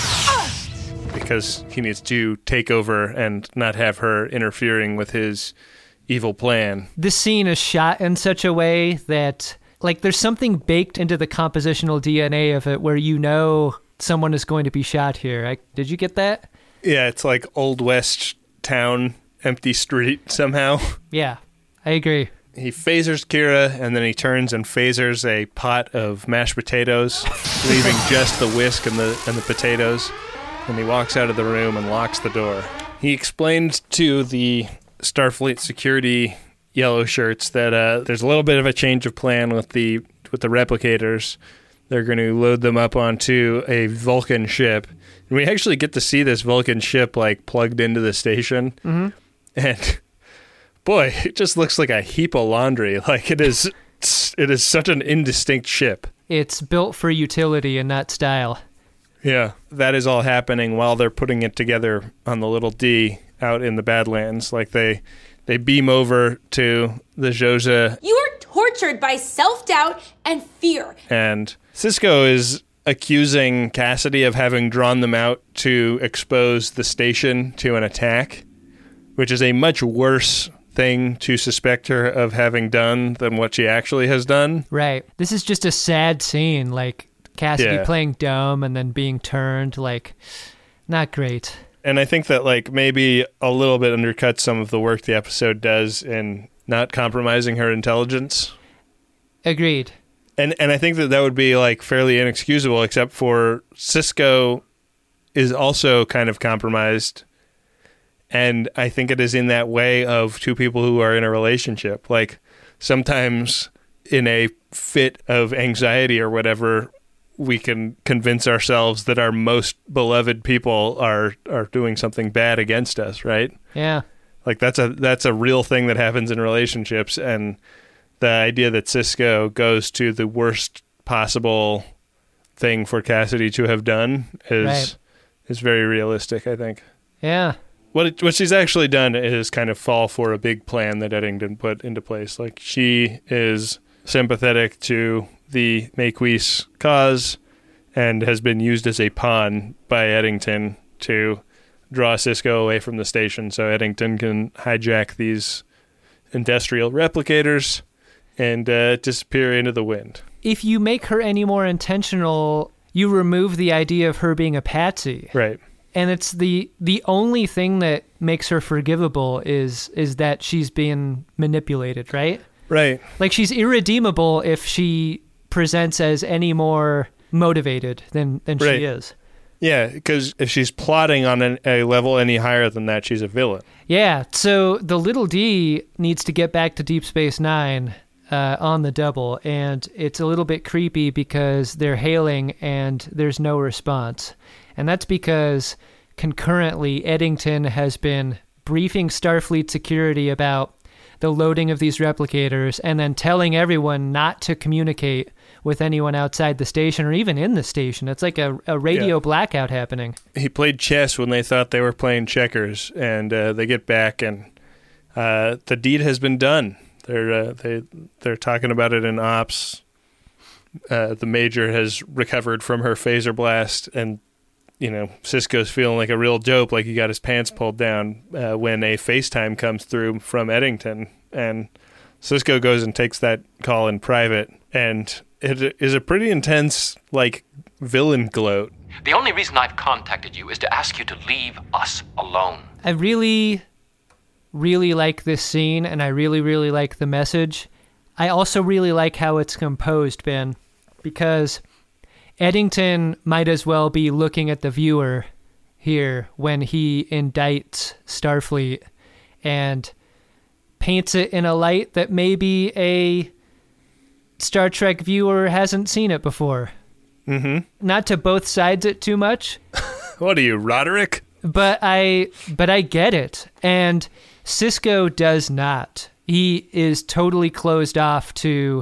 because he needs to take over and not have her interfering with his evil plan. This scene is shot in such a way that like there's something baked into the compositional DNA of it where you know someone is going to be shot here. Did you get that? Yeah, it's like Old West town, empty street somehow. Yeah, I agree. He phasers Kira, and then he turns and phasers a pot of mashed potatoes, leaving just the whisk and the potatoes. And he walks out of the room and locks the door. He explains to the Starfleet security yellow shirts that there's a little bit of a change of plan with the replicators. They're going to load them up onto a Vulcan ship. And we actually get to see this Vulcan ship like plugged into the station. Mm-hmm. And boy, it just looks like a heap of laundry. Like it is such an indistinct ship. It's built for utility and not style. Yeah, that is all happening while they're putting it together on the little D out in the Badlands. Like they beam over to the Zhoja. You are tortured by self-doubt and fear. And Sisko is accusing Cassidy of having drawn them out to expose the station to an attack, which is a much worse thing to suspect her of having done than what she actually has done. Right. This is just a sad scene, like Cassidy playing dumb and then being turned, like, not great. And I think that, like, maybe a little bit undercuts some of the work the episode does in not compromising her intelligence. Agreed. And I think that would be, like, fairly inexcusable, except for Sisko is also kind of compromised. And I think it is in that way of two people who are in a relationship. Like, sometimes in a fit of anxiety or whatever, we can convince ourselves that our most beloved people are doing something bad against us, right? Yeah. Like that's a real thing that happens in relationships, and the idea that Sisko goes to the worst possible thing for Cassidy to have done is very realistic, I think. Yeah. What she's actually done is kind of fall for a big plan that Eddington put into place. Like, she is sympathetic to the Maquis cause and has been used as a pawn by Eddington to draw Sisko away from the station so Eddington can hijack these industrial replicators and disappear into the wind. If you make her any more intentional, you remove the idea of her being a patsy. Right. And it's the only thing that makes her forgivable is that she's being manipulated, right? Right. Like, she's irredeemable if she presents as any more motivated than she is. Yeah, because if she's plotting on a level any higher than that, she's a villain. Yeah, so the little D needs to get back to Deep Space Nine on the double, and it's a little bit creepy because they're hailing and there's no response. And that's because concurrently Eddington has been briefing Starfleet security about the loading of these replicators and then telling everyone not to communicate with anyone outside the station or even in the station. It's like a radio blackout happening. He played chess when they thought they were playing checkers, and they get back and the deed has been done. They're talking about it in ops. The Major has recovered from her phaser blast, and Sisko's feeling like a real dope, like he got his pants pulled down when a FaceTime comes through from Eddington, and Sisko goes and takes that call in private, and it is a pretty intense, like, villain gloat. The only reason I've contacted you is to ask you to leave us alone. I really, really like this scene, and I really, really like the message. I also really like how it's composed, Ben, because Eddington might as well be looking at the viewer here when he indicts Starfleet and paints it in a light that maybe a Star Trek viewer hasn't seen it before. Mm-hmm. Not to both sides it too much. What are you, Roderick? But I get it. And Sisko does not. He is totally closed off to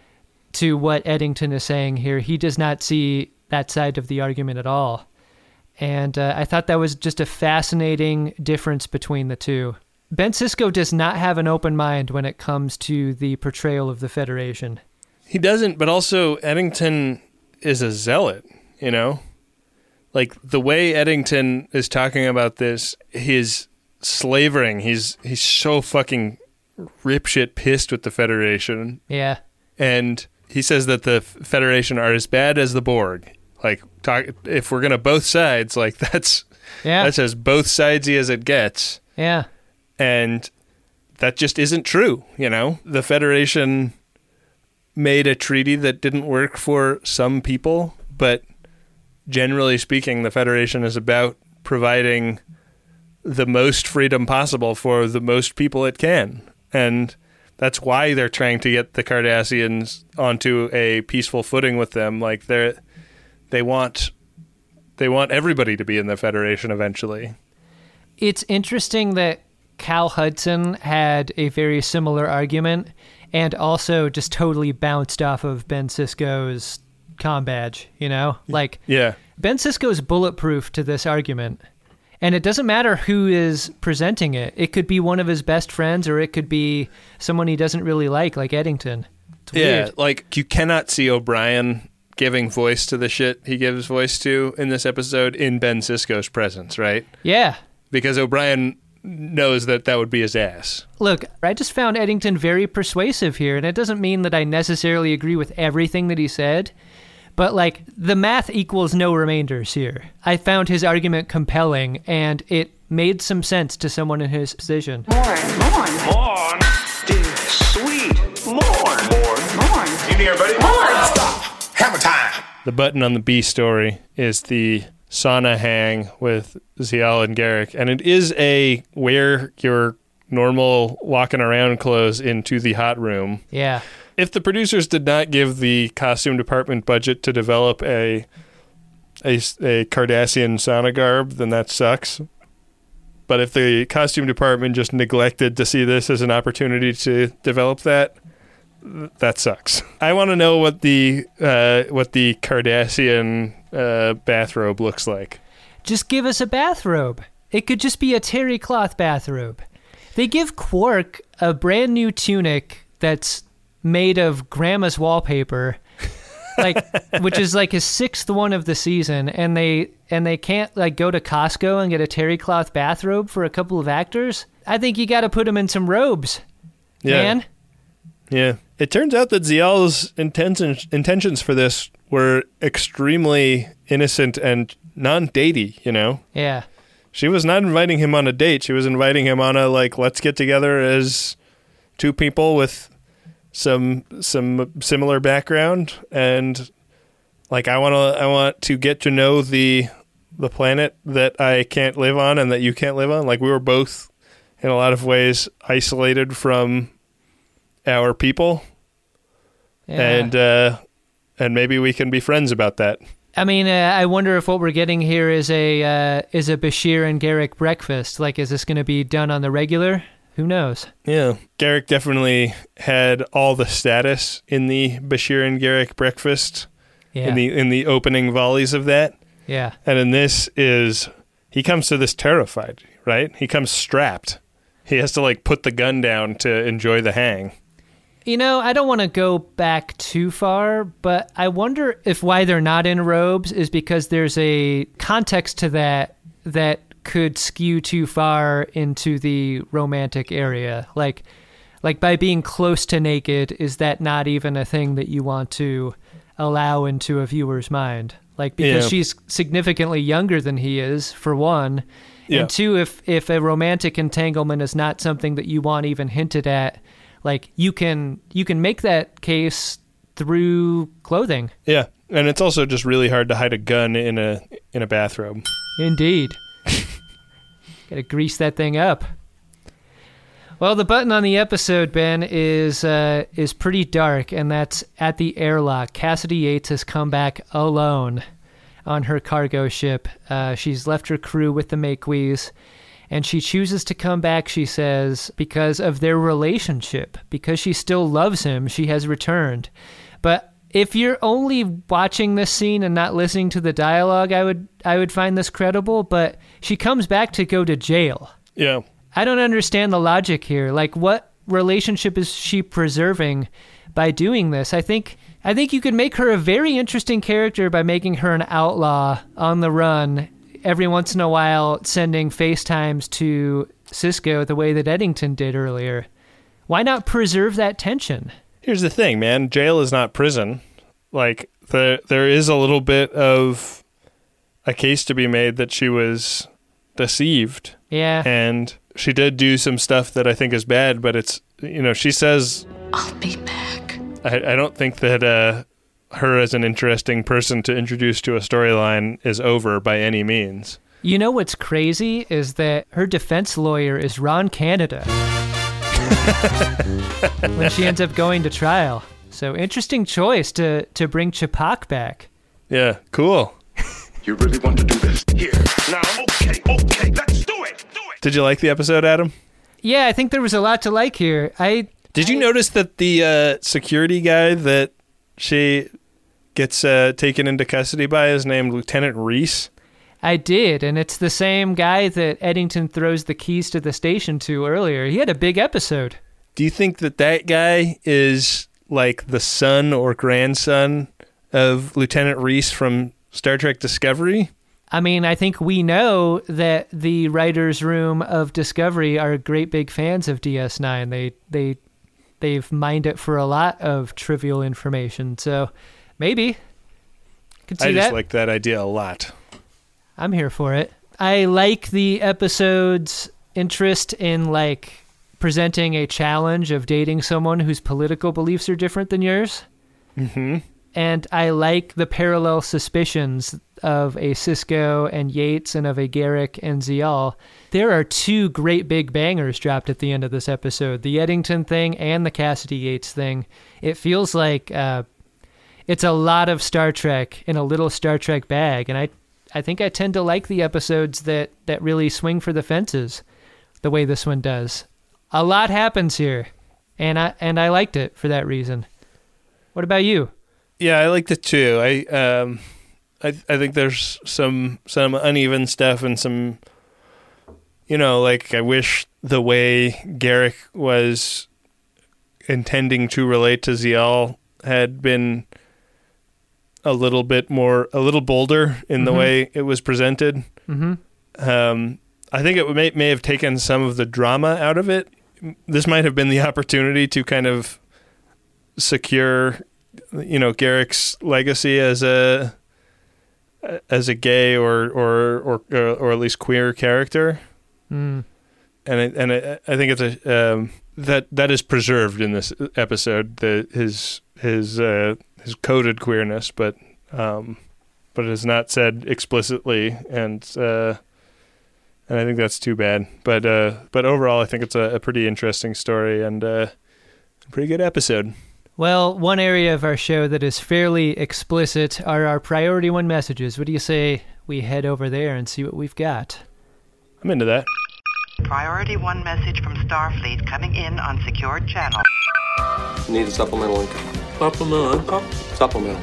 what Eddington is saying here. He does not see that side of the argument at all. And I thought that was just a fascinating difference between the two. Ben Sisko does not have an open mind when it comes to the portrayal of the Federation. He doesn't, but also Eddington is a zealot, you know? Like, the way Eddington is talking about this, he's slavering. He's so fucking ripshit pissed with the Federation. Yeah. And he says that the Federation are as bad as the Borg. Like, if we're going to both sides, like, that's as both sidesy as it gets. Yeah. And that just isn't true, you know? The Federation made a treaty that didn't work for some people, but generally speaking, the Federation is about providing the most freedom possible for the most people it can. And that's why they're trying to get the Cardassians onto a peaceful footing with them. Like, they want everybody to be in the Federation eventually. It's interesting that Cal Hudson had a very similar argument and also just totally bounced off of Ben Sisko's comm badge, you know? Like, yeah. Ben Sisko's bulletproof to this argument. And it doesn't matter who is presenting it. It could be one of his best friends or it could be someone he doesn't really like Eddington. It's weird. Like, you cannot see O'Brien giving voice to the shit he gives voice to in this episode in Ben Sisko's presence, right? Yeah. Because O'Brien knows that would be his ass. Look, I just found Eddington very persuasive here, and it doesn't mean that I necessarily agree with everything that he said, but, like, the math equals no remainders here. I found his argument compelling, and it made some sense to someone in his position. Morn. Dear sweet. Morn. You near, buddy? Morn. Stop. Hammer time. The button on the B story is the sauna hang with Ziyal and Garrick, and it is a wear your normal walking around clothes into the hot room. Yeah. If the producers did not give the costume department budget to develop a Cardassian sauna garb, then that sucks. But if the costume department just neglected to see this as an opportunity to develop that sucks. I want to know what the Cardassian bathrobe looks like. Just give us a bathrobe. It could just be a terry cloth bathrobe. They give Quark a brand new tunic that's made of grandma's wallpaper, like, which is like his 6th one of the season, and they can't, like, go to Costco and get a terry cloth bathrobe for a couple of actors. I think you got to put them in some robes, man. Yeah. It turns out that Ziyal's intentions for this were extremely innocent and non-datey, you know? Yeah. She was not inviting him on a date. She was inviting him on a, like, let's get together as two people with some similar background, and, like, I want to get to know the planet that I can't live on and that you can't live on. Like, we were both in a lot of ways isolated from our people. Yeah. And maybe we can be friends about that. I mean, I wonder if what we're getting here is a Bashir and Garrick breakfast. Like, is this going to be done on the regular? Who knows? Yeah. Garrick definitely had all the status in the Bashir and Garrick breakfast. Yeah. In the opening volleys of that. Yeah. And in this he comes to this terrified, right? He comes strapped. He has to, like, put the gun down to enjoy the hang. You know, I don't want to go back too far, but I wonder if why they're not in robes is because there's a context to that could skew too far into the romantic area. Like Like, by being close to naked, is that not even a thing that you want to allow into a viewer's mind? Like, because she's significantly younger than he is, for one. Yeah. And two, if a romantic entanglement is not something that you want even hinted at, like, you can make that case through clothing. Yeah. And it's also just really hard to hide a gun in a bathrobe. Indeed. Gotta grease that thing up. Well, the button on the episode, Ben, is pretty dark, and that's at the airlock. Cassidy Yates has come back alone on her cargo ship. She's left her crew with the Maquis, and she chooses to come back, she says, because of their relationship. Because she still loves him, she has returned. But if you're only watching this scene and not listening to the dialogue, I would find this credible, but she comes back to go to jail. Yeah. I don't understand the logic here. Like, what relationship is she preserving by doing this? I think you could make her a very interesting character by making her an outlaw on the run, every once in a while sending FaceTimes to Cisco the way that Eddington did earlier. Why not preserve that tension? Here's the thing, man. Jail is not prison. Like, there is a little bit of a case to be made that she was deceived. Yeah. And she did do some stuff that I think is bad, but it's, she says, I'll be back. I don't think that her as an interesting person to introduce to a storyline is over by any means. You know what's crazy is that her defense lawyer is Ron Canada when she ends up going to trial. So interesting choice to bring Ch'pak back. Yeah, cool. You really want to do this? Here. Now, okay, let's do it! Did you like the episode, Adam? Yeah, I think there was a lot to like here. Did you notice that the security guy that she gets taken into custody by is named Lieutenant Reese? I did, and it's the same guy that Eddington throws the keys to the station to earlier. He had a big episode. Do you think that guy is like the son or grandson of Lieutenant Reese from Star Trek Discovery? I mean, I think we know that the writer's room of Discovery are great big fans of DS9. They've mined it for a lot of trivial information, so maybe. Could see I just that. like that idea a lot. I'm here for it. I like the episode's interest in, like, presenting a challenge of dating someone whose political beliefs are different than yours. Mm-hmm. And I like the parallel suspicions of a Cisco and Yates and of a Garrick and Zial. There are two great big bangers dropped at the end of this episode, the Eddington thing and the Cassidy Yates thing. It feels like it's a lot of Star Trek in a little Star Trek bag, and I think I tend to like the episodes that really swing for the fences the way this one does. A lot happens here, and I liked it for that reason. What about you? Yeah, I liked it too. I think there's some uneven stuff and some, like, I wish the way Garrick was intending to relate to Zial had been a little bolder in the way it was presented. Mm-hmm. I think it may have taken some of the drama out of it. This might have been the opportunity to kind of secure, Garrick's legacy as a gay or at least queer character. Mm. And I think it's that is preserved in this episode, his coded queerness, but it is not said explicitly, and I think that's too bad. But overall, I think it's a pretty interesting story and a pretty good episode. Well, one area of our show that is fairly explicit are our Priority 1 messages. What do you say we head over there and see what we've got? I'm into that. Priority 1 message from Starfleet coming in on secured channel. Need a supplemental income. Supplemental income? Supplemental.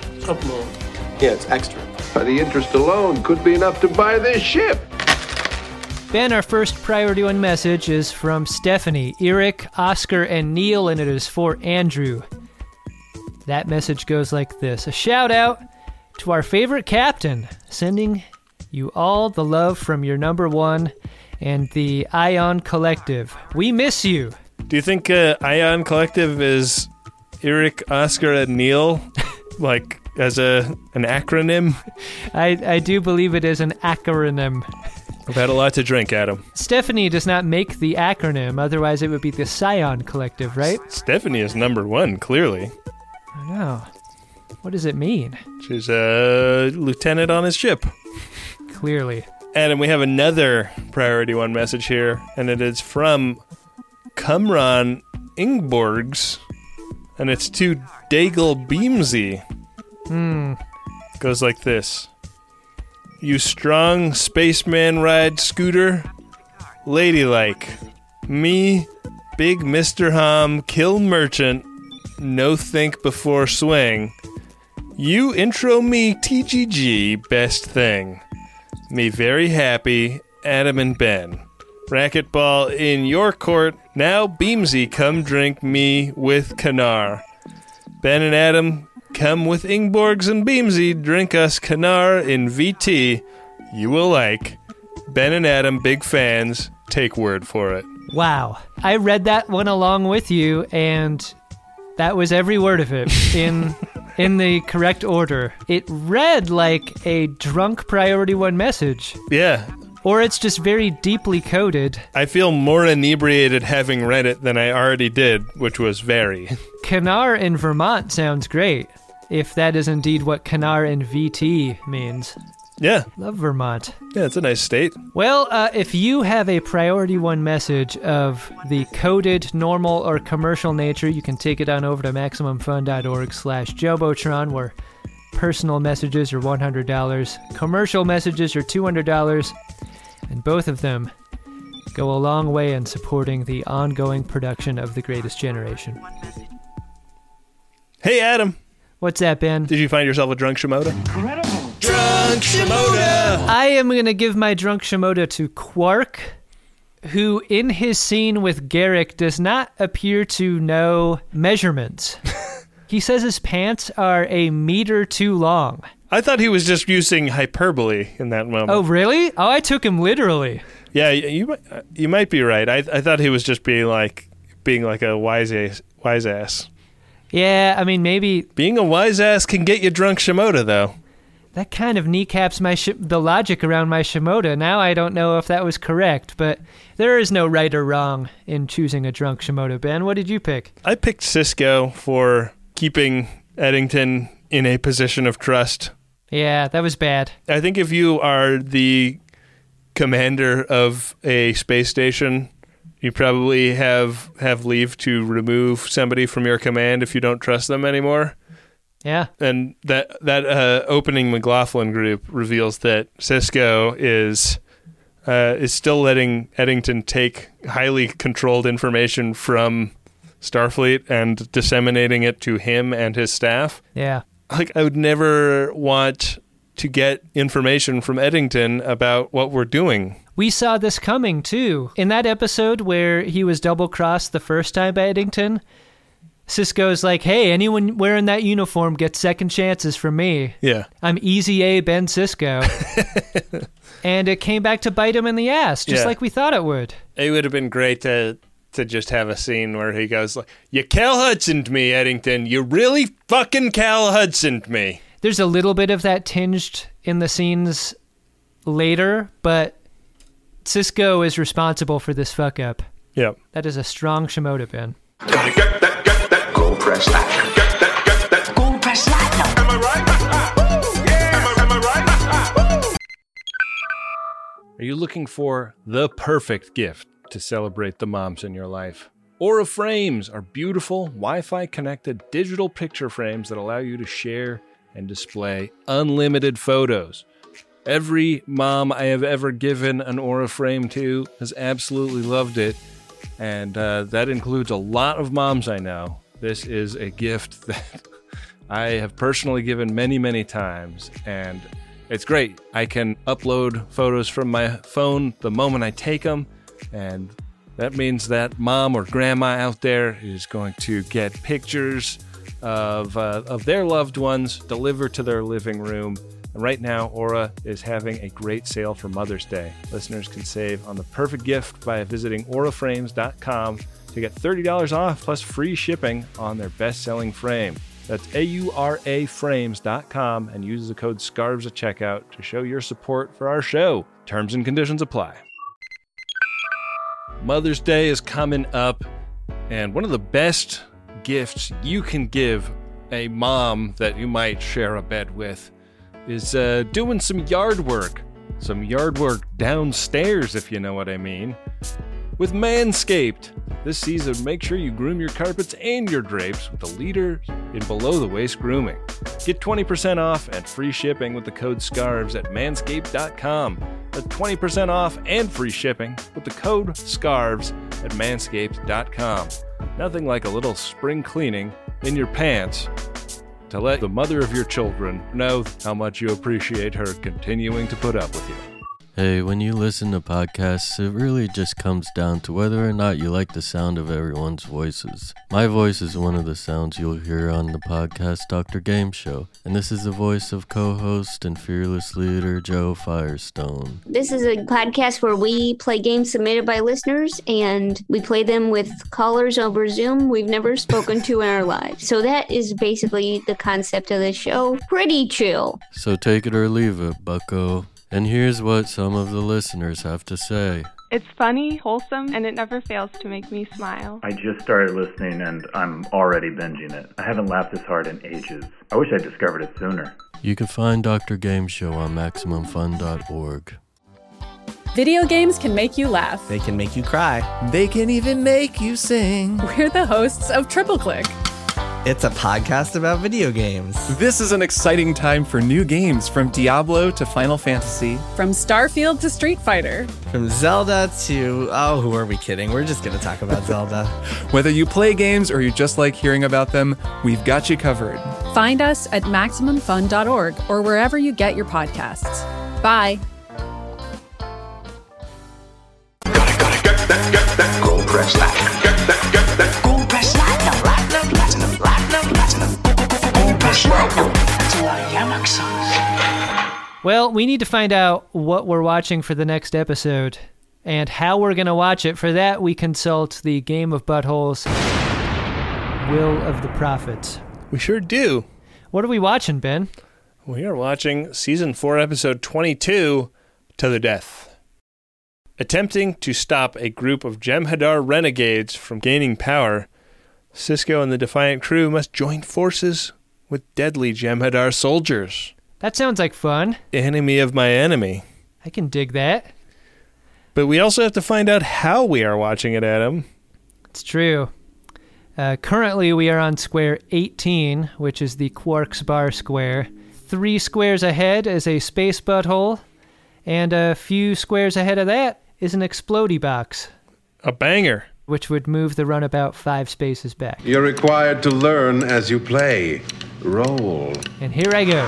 Yeah, it's extra. The interest alone could be enough to buy this ship. Ben, our first Priority 1 message is from Stephanie, Eric, Oscar, and Neil, and it is for Andrew. That message goes like this. A shout out to our favorite captain, sending you all the love from your number one and the Ion Collective. We miss you. Do you think Ion Collective is Eric, Oscar, and Neil, like as an acronym? I do believe it is an acronym. I've had a lot to drink, Adam. Stephanie does not make the acronym, otherwise it would be the Scion Collective, right? Stephanie is number one, clearly. I know. What does it mean? She's a lieutenant on his ship. Clearly. Adam, we have another Priority One message here, and it is from Cumron Ingborgs, and it's to Daigle Beamsy. Goes like this. You strong spaceman ride scooter, ladylike. Me, big Mr. Hom, kill merchant, no think before swing. You intro me TGG, best thing. Me very happy, Adam and Ben. Racquetball in your court, now Beamsy come drink me with Canar. Ben and Adam come with Ingborgs and Beamsy, drink us Canar in VT. You will like. Ben and Adam, big fans, take word for it. Wow. I read that one along with you, and that was every word of it in the correct order. It read like a drunk Priority One message. Yeah. Or it's just very deeply coded. I feel more inebriated having read it than I already did, which was very. Canar in Vermont sounds great, if that is indeed what Canar in VT means. Yeah. Love Vermont. Yeah, it's a nice state. Well, if you have a Priority One message of the coded, normal, or commercial nature, you can take it on over to MaximumFun.org/Jobotron, where personal messages are $100, commercial messages are $200, and both of them go a long way in supporting the ongoing production of The Greatest Generation. Hey, Adam. What's that, Ben? Did you find yourself a drunk Shimoda? Incredible. Drunk Shimoda! I am going to give my drunk Shimoda to Quark, who in his scene with Garrick does not appear to know measurements. He says his pants are a meter too long. I thought he was just using hyperbole in that moment. Oh, really? Oh, I took him literally. Yeah, you might be right. I thought he was just being like a wise ass. Yeah, I mean, maybe... Being a wise ass can get you drunk Shimoda, though. That kind of kneecaps the logic around my Shimoda. Now I don't know if that was correct, but there is no right or wrong in choosing a drunk Shimoda. Ben, what did you pick? I picked Sisko for keeping Eddington in a position of trust. Yeah, that was bad. I think if you are the commander of a space station, you probably have leave to remove somebody from your command if you don't trust them anymore. Yeah. And that opening McLaughlin group reveals that Sisko is still letting Eddington take highly controlled information from Starfleet and disseminating it to him and his staff. Yeah. Like, I would never want to get information from Eddington about what we're doing. We saw this coming, too. In that episode where he was double-crossed the first time by Eddington, Sisko's like, hey, anyone wearing that uniform gets second chances from me. Yeah. I'm Easy A Ben Sisko. And it came back to bite him in the ass, just like we thought it would. It would have been great to just have a scene where he goes like, you Cal Hudson'd me, Eddington. You really fucking Cal Hudson'd me. There's a little bit of that tinged in the scenes later, but Sisko is responsible for this fuck up. Yep. That is a strong Shimoda, Ben. Go press that. Go press that. Am I right? Yeah. Am I right? Are you looking for the perfect gift to celebrate the moms in your life? Aura Frames are beautiful, Wi-Fi connected digital picture frames that allow you to share and display unlimited photos. Every mom I have ever given an Aura frame to has absolutely loved it, and that includes a lot of moms I know. This is a gift that I have personally given many, many times, and it's great. I can upload photos from my phone the moment I take them, and that means that mom or grandma out there is going to get pictures of their loved ones delivered to their living room. And right now, Aura is having a great sale for Mother's Day. Listeners can save on the perfect gift by visiting auraframes.com to get $30 off plus free shipping on their best-selling frame. That's AURAFrames.com and use the code SCARVES at checkout to show your support for our show. Terms and conditions apply. Mother's Day is coming up, and one of the best gifts you can give a mom that you might share a bed with is doing some yard work. Some yard work downstairs, if you know what I mean. With Manscaped. This season, make sure you groom your carpets and your drapes with the leader in below-the-waist grooming. Get 20% off and free shipping with the code SCARVES at manscaped.com. That's 20% off and free shipping with the code SCARVES at manscaped.com. Nothing like a little spring cleaning in your pants to let the mother of your children know how much you appreciate her continuing to put up with you. Hey, when you listen to podcasts, it really just comes down to whether or not you like the sound of everyone's voices. My voice is one of the sounds you'll hear on the podcast Dr. Game Show, and this is the voice of co-host and fearless leader Joe Firestone. This is a podcast where we play games submitted by listeners, and we play them with callers over Zoom we've never spoken to in our lives. So that is basically the concept of the show. Pretty chill. So take it or leave it, bucko. And here's what some of the listeners have to say. It's funny, wholesome, and it never fails to make me smile. I just started listening and I'm already binging it. I haven't laughed this hard in ages. I wish I'd discovered it sooner. You can find Dr. Game Show on MaximumFun.org. Video games can make you laugh. They can make you cry. They can even make you sing. We're the hosts of Triple Click. It's a podcast about video games. This is an exciting time for new games, from Diablo to Final Fantasy. From Starfield to Street Fighter. From Zelda to... oh, who are we kidding? We're just going to talk about Zelda. Whether you play games or you just like hearing about them, we've got you covered. Find us at MaximumFun.org or wherever you get your podcasts. Bye. Gold press platinum. Get that gold press platinum. Gold press platinum. That's a lot of Yamak songs. Well, we need to find out what we're watching for the next episode and how we're going to watch it. For that, we consult the Game of Buttholes, Will of the Prophets. We sure do. What are we watching, Ben? We are watching Season 4, Episode 22, To the Death. Attempting to stop a group of Jem'Hadar renegades from gaining power, Sisko and the Defiant crew must join forces with deadly Jem'Hadar soldiers. That sounds like fun. Enemy of my enemy. I can dig that. But we also have to find out how we are watching it, Adam. It's true. Currently, we are on square 18, which is the Quark's Bar square. 3 squares ahead is a space butthole, and a few squares ahead of that is an explodey box. A banger. Which would move the runabout 5 spaces back. You're required to learn as you play. Roll. And here I go.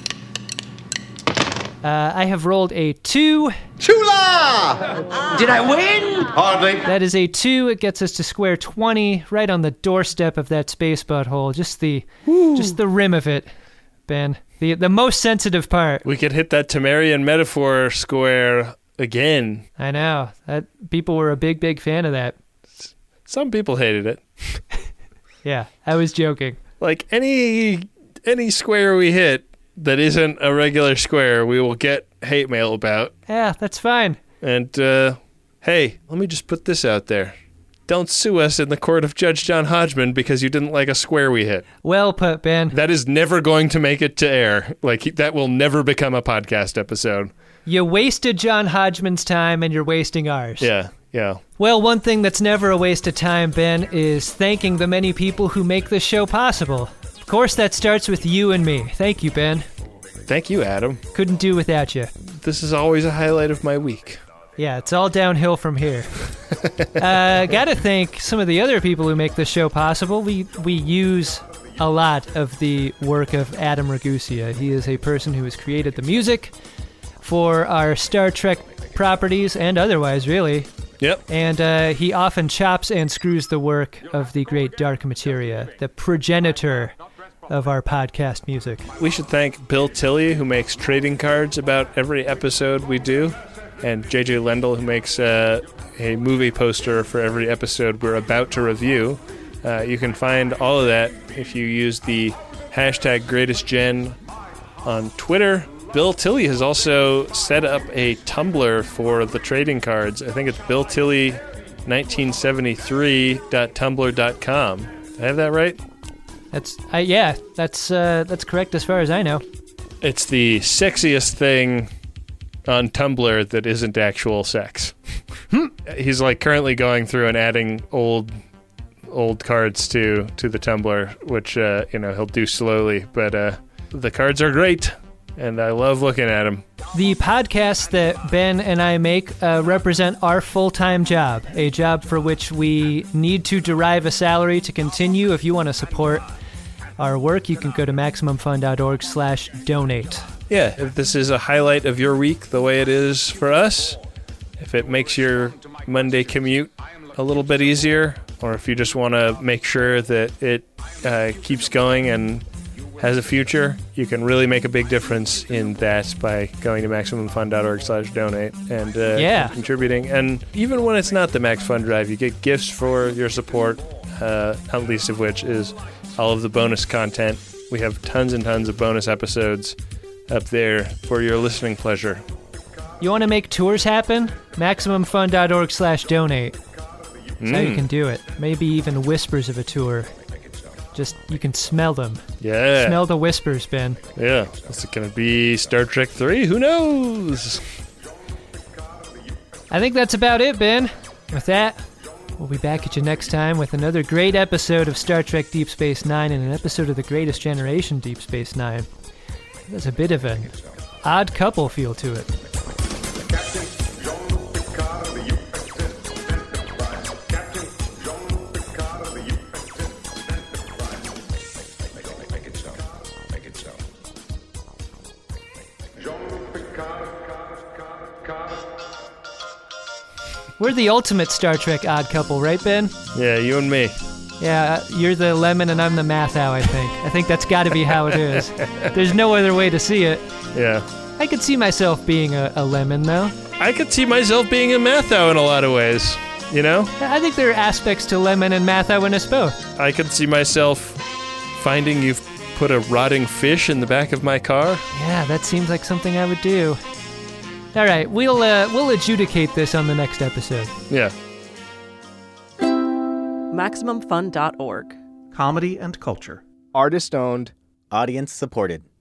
I have rolled a 2. Chula! Did I win? Hardly. That is a 2. It gets us to square 20, right on the doorstep of that space butthole. Just the rim of it, Ben. The most sensitive part. We could hit that Temerian metaphor square again. I know. People were a big fan of that. Some people hated it. Yeah, I was joking. Like any square we hit that isn't a regular square, we will get hate mail about. Yeah, that's fine. And, hey, let me just put this out there. Don't sue us in the court of Judge John Hodgman because you didn't like a square we hit. Well put, Ben. That is never going to make it to air. That will never become a podcast episode. You wasted John Hodgman's time and you're wasting ours. Yeah. Well, one thing that's never a waste of time, Ben, is thanking the many people who make this show possible. Of course, that starts with you and me. Thank you, Ben. Thank you, Adam. Couldn't do without you. This is always a highlight of my week. Yeah, it's all downhill from here. Gotta thank some of the other people who make this show possible. We use a lot of the work of Adam Ragusea. He is a person who has created the music for our Star Trek properties and otherwise, really. Yep. And he often chops and screws the work of the great Dark Materia, the progenitor of our podcast music. We should thank Bill Tilley, who makes trading cards about every episode we do. and JJ Lendl, who makes a movie poster for every episode we're about to review. You can find all of that if you use the hashtag GreatestGen on Twitter. Bill Tilley has also set up a Tumblr for the trading cards. I think it's BillTilley1973.tumblr.com. Did I have that right? That's correct as far as I know. It's the sexiest thing on Tumblr that isn't actual sex. He's like currently going through and adding old cards to the Tumblr, which he'll do slowly, but the cards are great and I love looking at them. The podcasts that Ben and I make represent our full-time job, a job for which we need to derive a salary to continue. If you want to support our work, you can go to MaximumFun.org/donate. Yeah, if this is a highlight of your week the way it is for us, if it makes your Monday commute a little bit easier, or if you just want to make sure that it keeps going and has a future, you can really make a big difference in that by going to MaximumFun.org/donate and contributing. And even when it's not the Max Fun Drive, you get gifts for your support, not least of which is all of the bonus content. We have tons and tons of bonus episodes up there for your listening pleasure. You want to make tours happen? MaximumFun.org/donate. That's how you can do it. Maybe even whispers of a tour. Just, you can smell them. Yeah. Smell the whispers, Ben. Yeah. Is it going to be Star Trek 3? Who knows? I think that's about it, Ben. With that, we'll be back at you next time with another great episode of Star Trek Deep Space Nine and an episode of The Greatest Generation Deep Space Nine. There's a bit of an odd couple feel to it. We're the ultimate Star Trek odd couple, right, Ben? Yeah, you and me. Yeah, you're the lemon and I'm the Mathau, I think. I think that's got to be how it is. There's no other way to see it. Yeah. I could see myself being a lemon, though. I could see myself being a Mathau in a lot of ways, you know? I think there are aspects to lemon and Mathau in us both. I could see myself finding you've put a rotting fish in the back of my car. Yeah, that seems like something I would do. All right, we'll adjudicate this on the next episode. Yeah. MaximumFun.org. Comedy and culture. Artist owned. Audience supported.